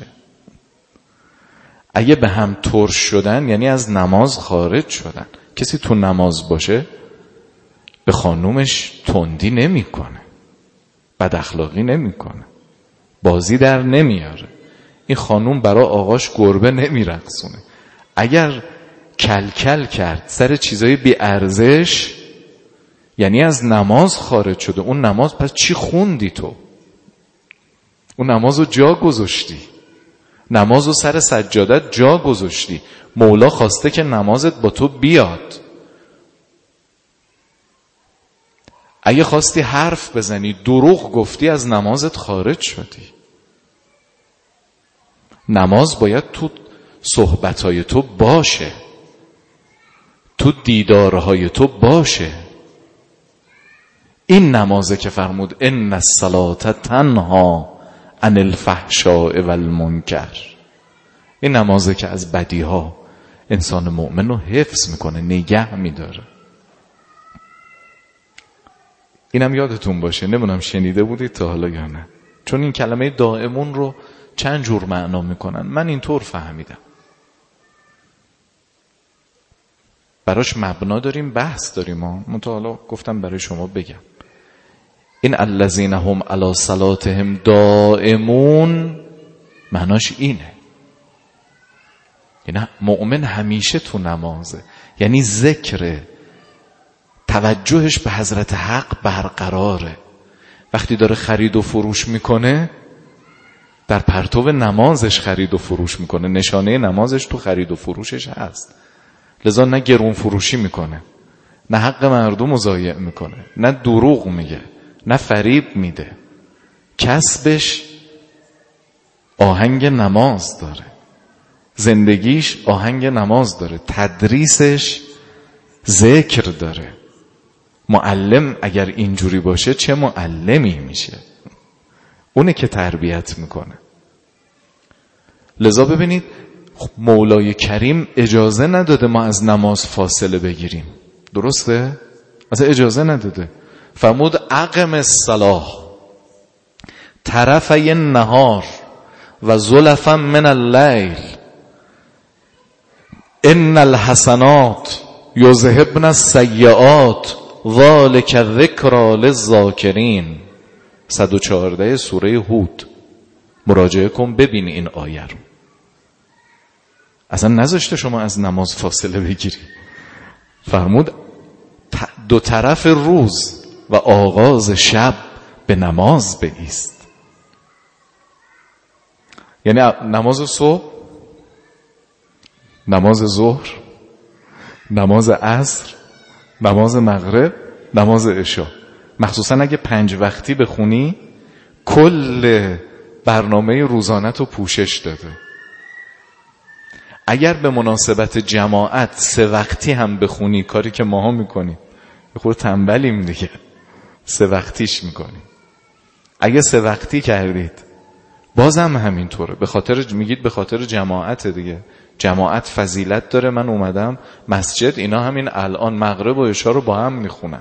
اگه به هم ترش شدن یعنی از نماز خارج شدن. کسی تو نماز باشه به خانومش تندی نمیکنه، بد اخلاقی نمیکنه، بازی در نمیاره. این خانوم برای آقاش گربه نمیرقصونه. اگر کلکل کرد سر چیزای بی ارزش یعنی از نماز خارج شده. اون نماز پس چی خوندی تو؟ اون نمازو جا گذاشتی، نمازو سر سجادت جا گذاشتی. مولا خواسته که نمازت با تو بیاد. اگه خواستی حرف بزنی، دروغ گفتی، از نمازت خارج شدی. نماز باید تو صحبتهای تو باشه، تو دیدارهای تو باشه. این نمازه که فرمود ان الصلاة تنها عن الفحشاء والمنکر. این نمازه که از بدیها انسان مؤمن رو حفظ میکنه، نگه میداره. اینم یادتون باشه، نمونم شنیده بودید تا حالا یا نه، چون این کلمه دائمون رو چند جور معنا میکنن. من اینطور فهمیدم، براش مبنا داریم، بحث داریم. من تا حالا گفتم برای شما بگم. این الذین هم علی صلاتهم دائمون معناش اینه، یعنی مؤمن همیشه تو نمازه، یعنی ذکر، توجهش به حضرت حق برقراره. وقتی داره خرید و فروش میکنه در پرتو نمازش خرید و فروش میکنه، نشانه نمازش تو خرید و فروشش هست. لذا نه گرون فروشی میکنه، نه حق مردم رو ضایع میکنه، نه دروغ میگه، نه فریب میده. کسبش آهنگ نماز داره، زندگیش آهنگ نماز داره، تدریسش ذکر داره. معلم اگر اینجوری باشه چه معلمی میشه؟ اونه که تربیت میکنه. لذا ببینید مولای کریم اجازه نداده ما از نماز فاصله بگیریم، درسته؟ اصلا اجازه نداده. فرمود اقم الصلاة طرفی النهار و زلفا من اللیل ان الحسنات یذهبن السیئات ذلک ذکری للذاکرین. 114 سوره هود. مراجعه کن ببین این آیه رو. اصلا نذاشته شما از نماز فاصله بگیری. فرمود دو طرف روز و آغاز شب به نماز بایست. یعنی نماز صبح، نماز ظهر، نماز عصر، نماز مغرب، نماز عشا. مخصوصا اگه 5 وقتی بخونی کل برنامه روزانت رو پوشش داده. اگر به مناسبت جماعت 3 وقتی هم بخونی، کاری که ماها میکنیم، یه خورده تنبلیم دیگه، 3 وقتیش میکنیم. اگه 3 وقتی کردید بازم همینطوره، میگید به خاطر جماعت دیگه، جماعت فضیلت داره، من اومدم مسجد، اینا همین الان مغرب و عشا رو با هم میخونن.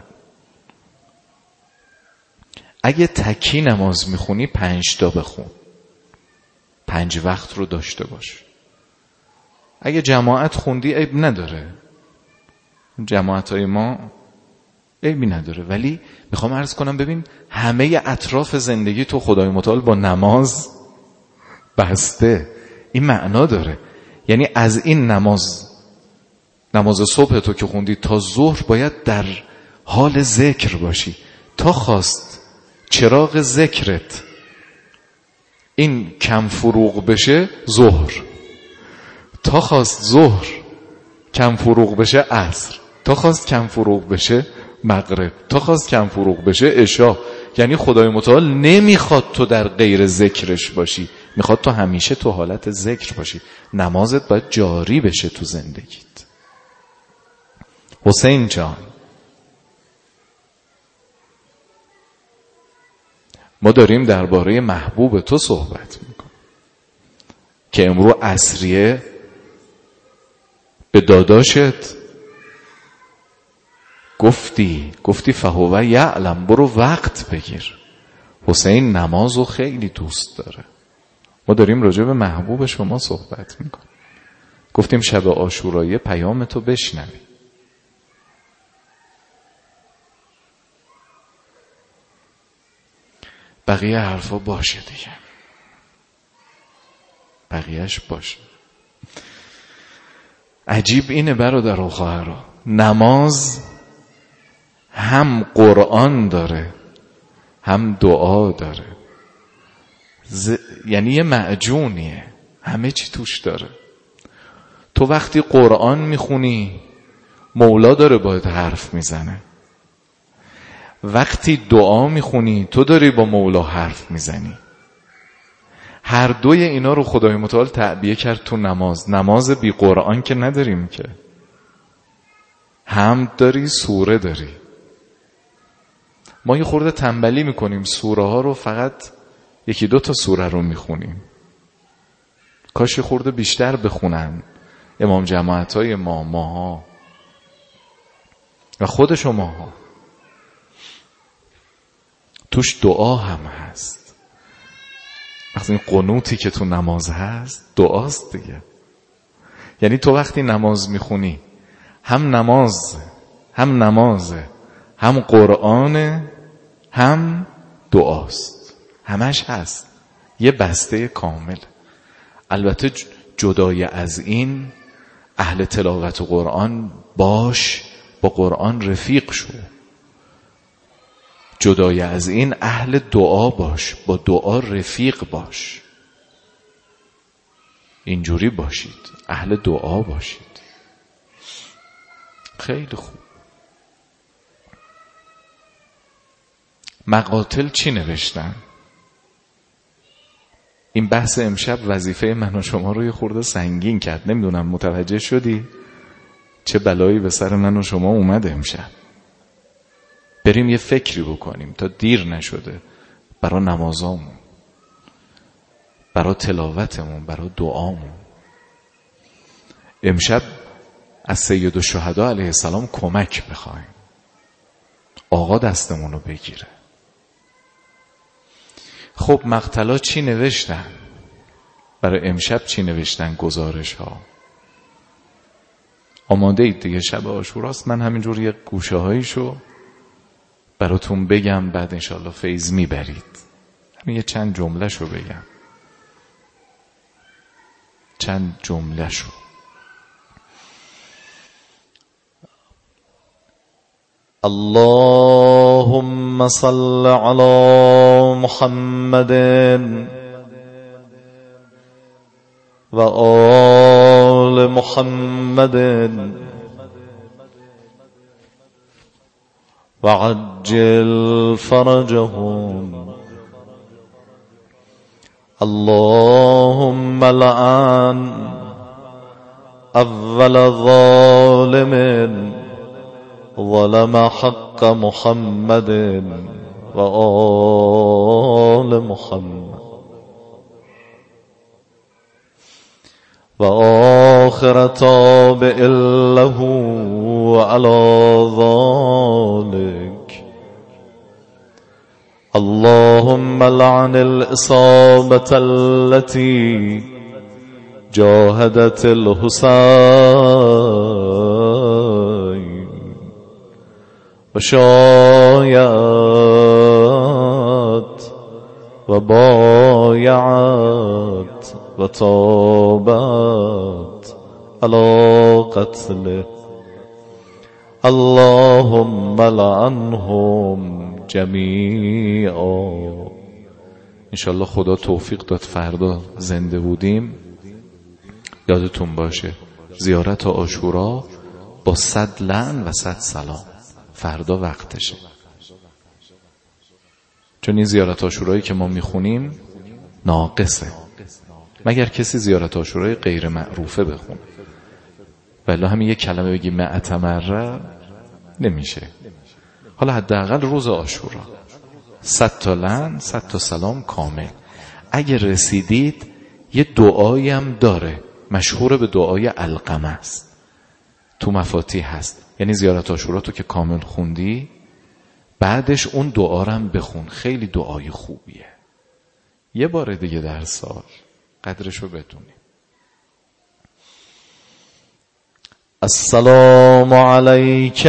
اگه تکی نماز میخونی 5 تا بخون، 5 وقت رو داشته باش. اگه جماعت خوندی عیب نداره، جماعتای ما عیبی نداره، ولی میخوام عرض کنم ببین همه اطراف زندگی تو خدای متعال با نماز بسته. این معنا داره، یعنی از این نماز صبح تو که خوندی تا ظهر باید در حال ذکر باشی. تا خواست چراغ ذکرت این کم فروغ بشه ظهر، تا خواست ظهر کم فروغ بشه عصر، تا خواست کم فروغ بشه مغرب، تا خواست کم فروغ بشه عشا. یعنی خدای متعال نمیخواد تو در غیر ذکرش باشی، میخواد تو همیشه تو حالت ذکر باشی. نمازت باید جاری بشه تو زندگیت. حسین جان، ما داریم درباره محبوب تو صحبت میکنیم که امروز عصریه به داداشت گفتی فهو یعلم، برو وقت بگیر. حسین نمازو خیلی دوست داره. ما داریم راجع به محبوب شما صحبت میکنیم. گفتیم شب عاشورایی پیام تو بشنوی. بقیه حرفا باشه دیگه، بقیهش باشه. عجیب اینه برادر و خواهرها، نماز هم قرآن داره هم دعا داره، یعنی یه معجونیه، همه چی توش داره. تو وقتی قرآن میخونی مولا داره باید حرف میزنه، وقتی دعا میخونی تو داری با مولا حرف میزنی. هر دوی اینا رو خدای متعال تعبیه کرد تو نماز. نماز بی قرآن که نداریم که، حمد داری، سوره داری. ما یه خورده تنبلی میکنیم، سوره ها رو فقط 1-2 تا سوره رو میخونیم. کاش یه خورده بیشتر بخونن امام جماعت های ماها و خود شماها. توش دعا هم هست. وقتی این قنوتی که تو نماز هست دعاست دیگه. یعنی تو وقتی نماز میخونی هم نمازه هم قرآنه هم دعاست، همش هست، یه بسته کامل. البته جدای از این اهل تلاوت قرآن باش، با قرآن رفیق شو. جدای از این اهل دعا باش، با دعا رفیق باش. اینجوری باشید، اهل دعا باشید. خیلی خوب. مقاتل چی نوشتن؟ این بحث امشب وظیفه من و شما رو یه خورده سنگین کرد. نمیدونم متوجه شدی چه بلایی به سر من و شما اومده امشب؟ بریم یه فکری بکنیم تا دیر نشده، برای نمازامون، برای تلاوتمون، برای دعامون. امشب از سید الشهدا علیه السلام کمک بخوایم، آقا دستمون رو بگیره. خب مقتلا چی نوشتن؟ برای امشب چی نوشتن گزارش ها؟ آماده اید دیگه، شب عاشوراست. من همینجور یه گوشه هایشو براتون بگم، بعد انشالله فیض میبرید. همین یه چند جمله شو بگم، چند جمله شو. اللهم صل على محمد و آل محمد و عجل فرجهم. اللهم لعن اول ظالم ظلم حق محمد و آل محمد و آخر تابع له على ذلك. اللهم لعن الإصابة التي جاهدت الحسين وشايعت وبايعت وتابت على قتله. اللهم لعنهم جمیعا. انشالله خدا توفیق داد فردا زنده بودیم. یادتون باشه زیارت عاشورا با 100 لعن و 100 سلام فردا وقتشه، چون این زیارت عاشورایی که ما میخونیم ناقصه، مگر کسی زیارت عاشورای غیر معروفه بخونه، ولی همین یک کلمه بگی معتمره نمیشه. حالا حداقل روز عاشورا 100 تا لعن 100 تا سلام کامل. اگر رسیدید یه دعایی هم داره مشهور به دعای علقمه است، تو مفاتیح هست، یعنی زیارت عاشورا تو که کامل خوندی بعدش اون دعا رو هم بخون، خیلی دعای خوبیه. یه بار دیگه در سال قدرشو بدونی. السلام علیک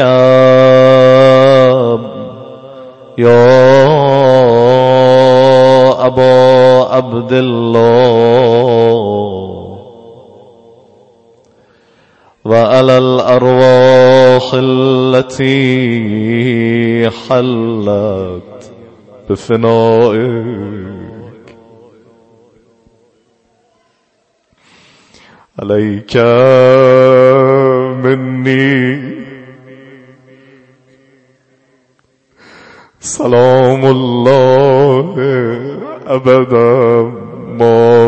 یا ابا عبدالله و علی الارواح التي حلت بفنائك. عليك مني سلام الله ابدا ما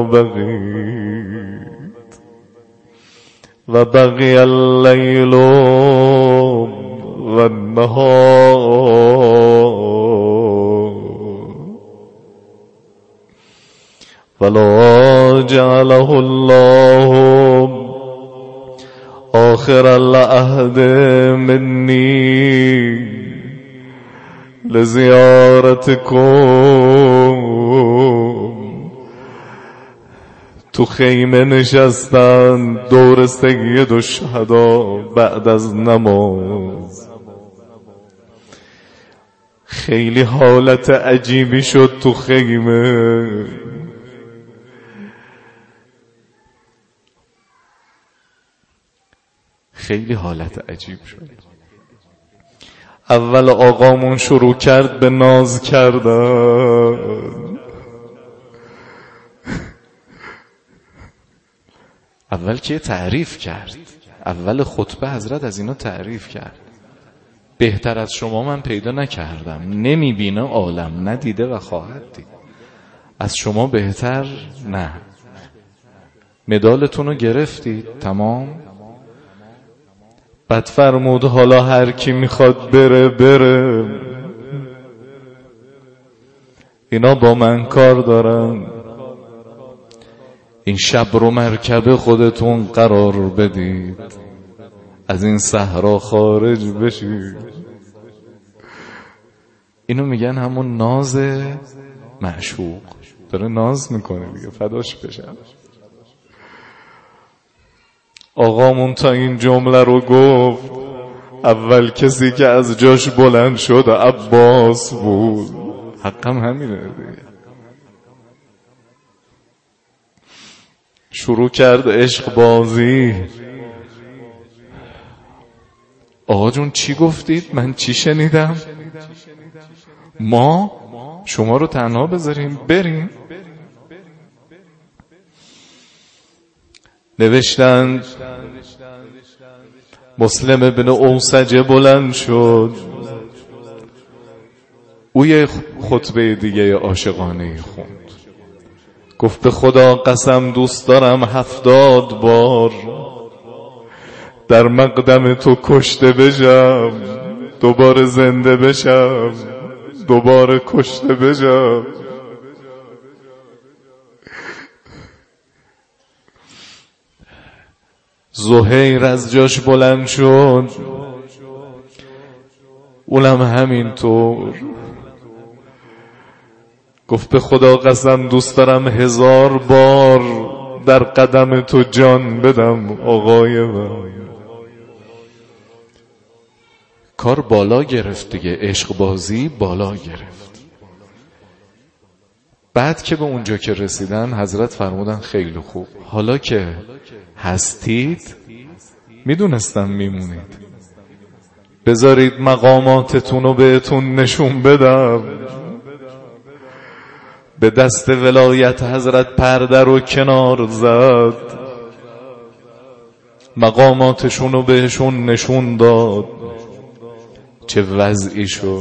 بقيت و بقي الليل والنهار ولا جعله الله آخر العهد مني لزیارتکم. تو خیمه نشستن دور سید الشهدا بعد از نماز، خیلی حالت عجیبی شد تو خیمه. خیلی حالت عجیب شد. اول آقامون شروع کرد به ناز کردن، اول که تعریف کرد، اول خطبه حضرت از اینا تعریف کرد. بهتر از شما من پیدا نکردم، نمیبینه عالم، ندیده و خواهد دید. از شما بهتر نه. مدالتون رو گرفتید تمام. بعد فرمود حالا هر کی میخواد بره بره، اینا با من کار دارن. این شب رو مرکب خودتون قرار بدید، از این صحرا خارج بشید. اینو میگن همون ناز معشوق، داره ناز میکنه دیگه، فداش بشم. آقامون تا این جمله رو گفت اول کسی که از جاش بلند شد عباس بود. حقم همینه دیگه. شروع کرد عشق بازی. آقا جون چی گفتید؟ من چی شنیدم؟ ما شما رو تنها بذاریم بریم؟ نوشتند مسلم ابن اوسجه بلند شد، او یه خطبه دیگه عاشقانه خوند، گفت به خدا قسم دوست دارم 70 بار در مقدم تو کشته بشم، دوباره زنده بشم، دوباره کشته بشم. زهیر از جاش بلند شد، اونم همینطور گفت به خدا قسم دوست دارم 1000 بار در قدم تو جان بدم آقای من. کار بالا گرفت دیگه، عشق بازی بالا گرفت. بعد که به اونجا که رسیدن حضرت فرمودن خیلی خوب، حالا که هستید میدونستم میمونید، بذارید مقاماتتون رو بهتون نشون بدم. به دست ولایت حضرت پرده رو کنار زد، مقاماتشون رو بهشون نشون داد. چه وضعی شد.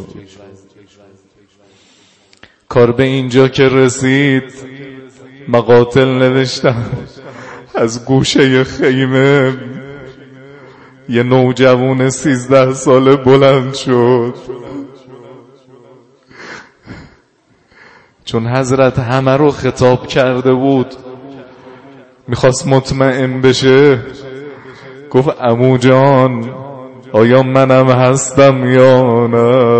کار به اینجا که رسید، مقاتل نوشتن از گوشه خیمه یه نوجوان 13 ساله بلند شد، چون حضرت همه رو خطاب کرده بود میخواست مطمئن بشه. گفت عمو جان آیا منم هستم یا نه؟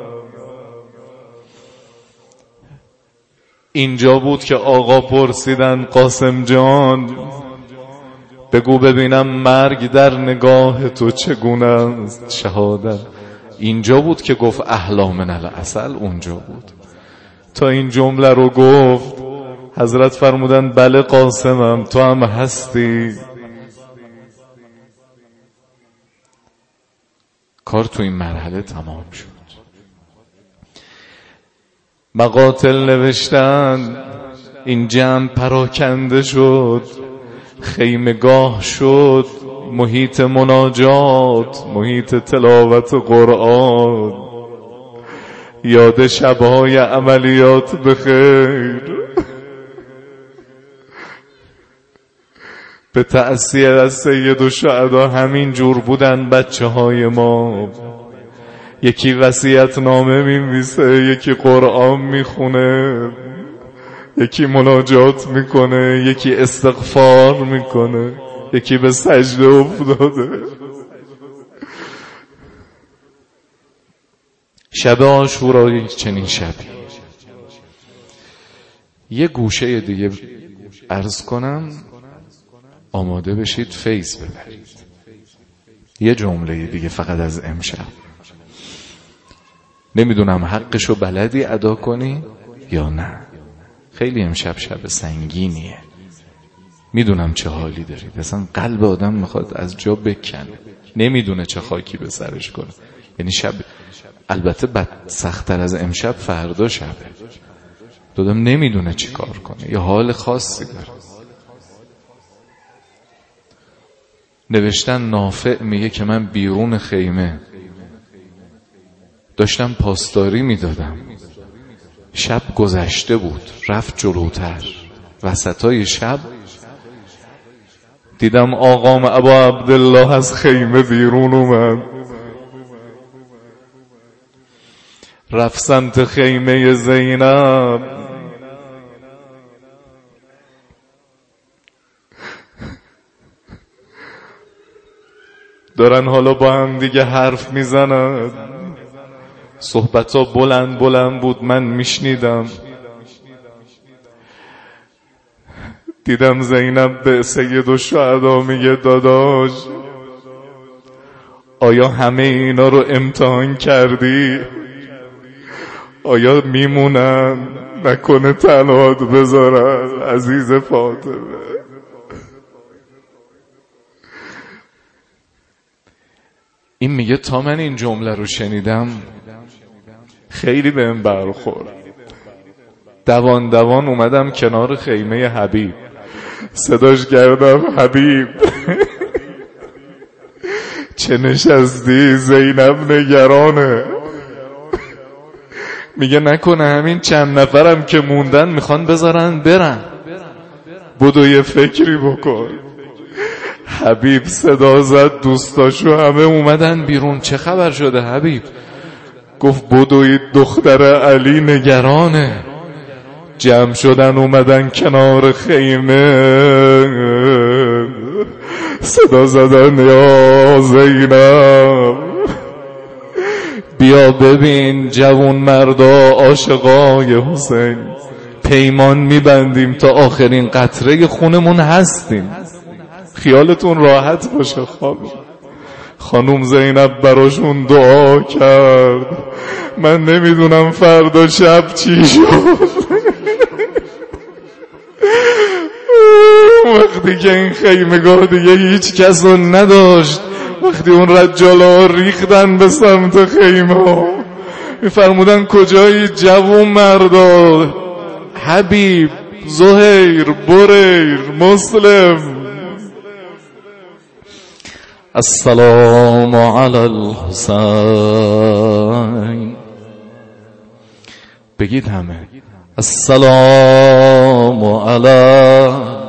اینجا بود که آقا پرسیدن قاسم جان بگو ببینم مرگ در نگاه تو چگونه است شهادت. اینجا بود که گفت احلی من العسل. اونجا بود تا این جمله رو گفت حضرت فرمودن بله قاسمم تو هم هستی. کار تو این مرحله تمام شد. مقاتل نوشتن این جمع پراکنده شد، خیمگاه شد، محیط مناجات، محیط تلاوت قرآن، یاد شبهای عملیات بخیر. به تأثیر از سید و شهدا همین جور بودن بچه های ما. یکی وصیت نامه می‌نویسه، یکی قرآن میخونه، یکی مناجات میکنه، یکی استغفار میکنه، یکی به سجده افتاده. شب عاشورا چنین شبی. یه گوشه دیگه عرض کنم آماده بشید فیض ببرید. یه جمله دیگه فقط از امشب. نمیدونم حقشو بلدی ادا کنی یا نه. خیلی امشب شب سنگینیه. میدونم چه حالی داری. مثلا قلب آدم میخواد از جا بکنه، نمیدونه چه خاکی به سرش کنه. یعنی شب البته بد سخت‌تر از امشب فردا شبه. دادم نمیدونه چی کار کنه، یه حال خاصی داره. نوشتن نافع میگه که من بیرون خیمه داشتم پاسداری میدادم، شب گذشته بود، رفت جلوتر، وسطای شب دیدم آقام ابا عبدالله از خیمه بیرون اومد، رفت سمت خیمه زینب. دارن حالا با هم دیگه حرف میزنن، صحبت ها بلند بلند بود، من میشنیدم. دیدم زینب به سید و شهدا میگه داداش آیا همه اینا رو امتحان کردی؟ آیا میمونن؟ نکنه تنهات بذارن عزیز فاطمه. این میگه تا من این جمله رو شنیدم خیلی بهم برخورد. دوان دوان اومدم کنار خیمه حبیب. صداش کردم حبیب چه نشستی؟ زینب نگرانه. میگه نکنه همین چند نفرم که موندن میخوان بذارن برن، بدو یه فکری بکن. حبیب صدا زد، دوستاشو همه اومدن بیرون. چه خبر شده حبیب؟ گفت بدوی دختر علی نگرانه. جمع شدن اومدن کنار خیمه، صدا زدن یا زینب بیا ببین جوون مردا عاشقای حسین، پیمان میبندیم تا آخرین قطره خونمون هستیم، خیالتون راحت باشه. خانوم زینب براشون دعا کرد. من نمیدونم فردا شب چی شد. وقتی که این خیمگاه دیگه هیچ کس رو نداشت، وقتی اون رجالا ریختن به سمت خیمه، میفرمودن کجایی جوون مردا؟ حبیب، زهیر، بریر، مسلم. السلام علی الحسین. بگید همه السلام علی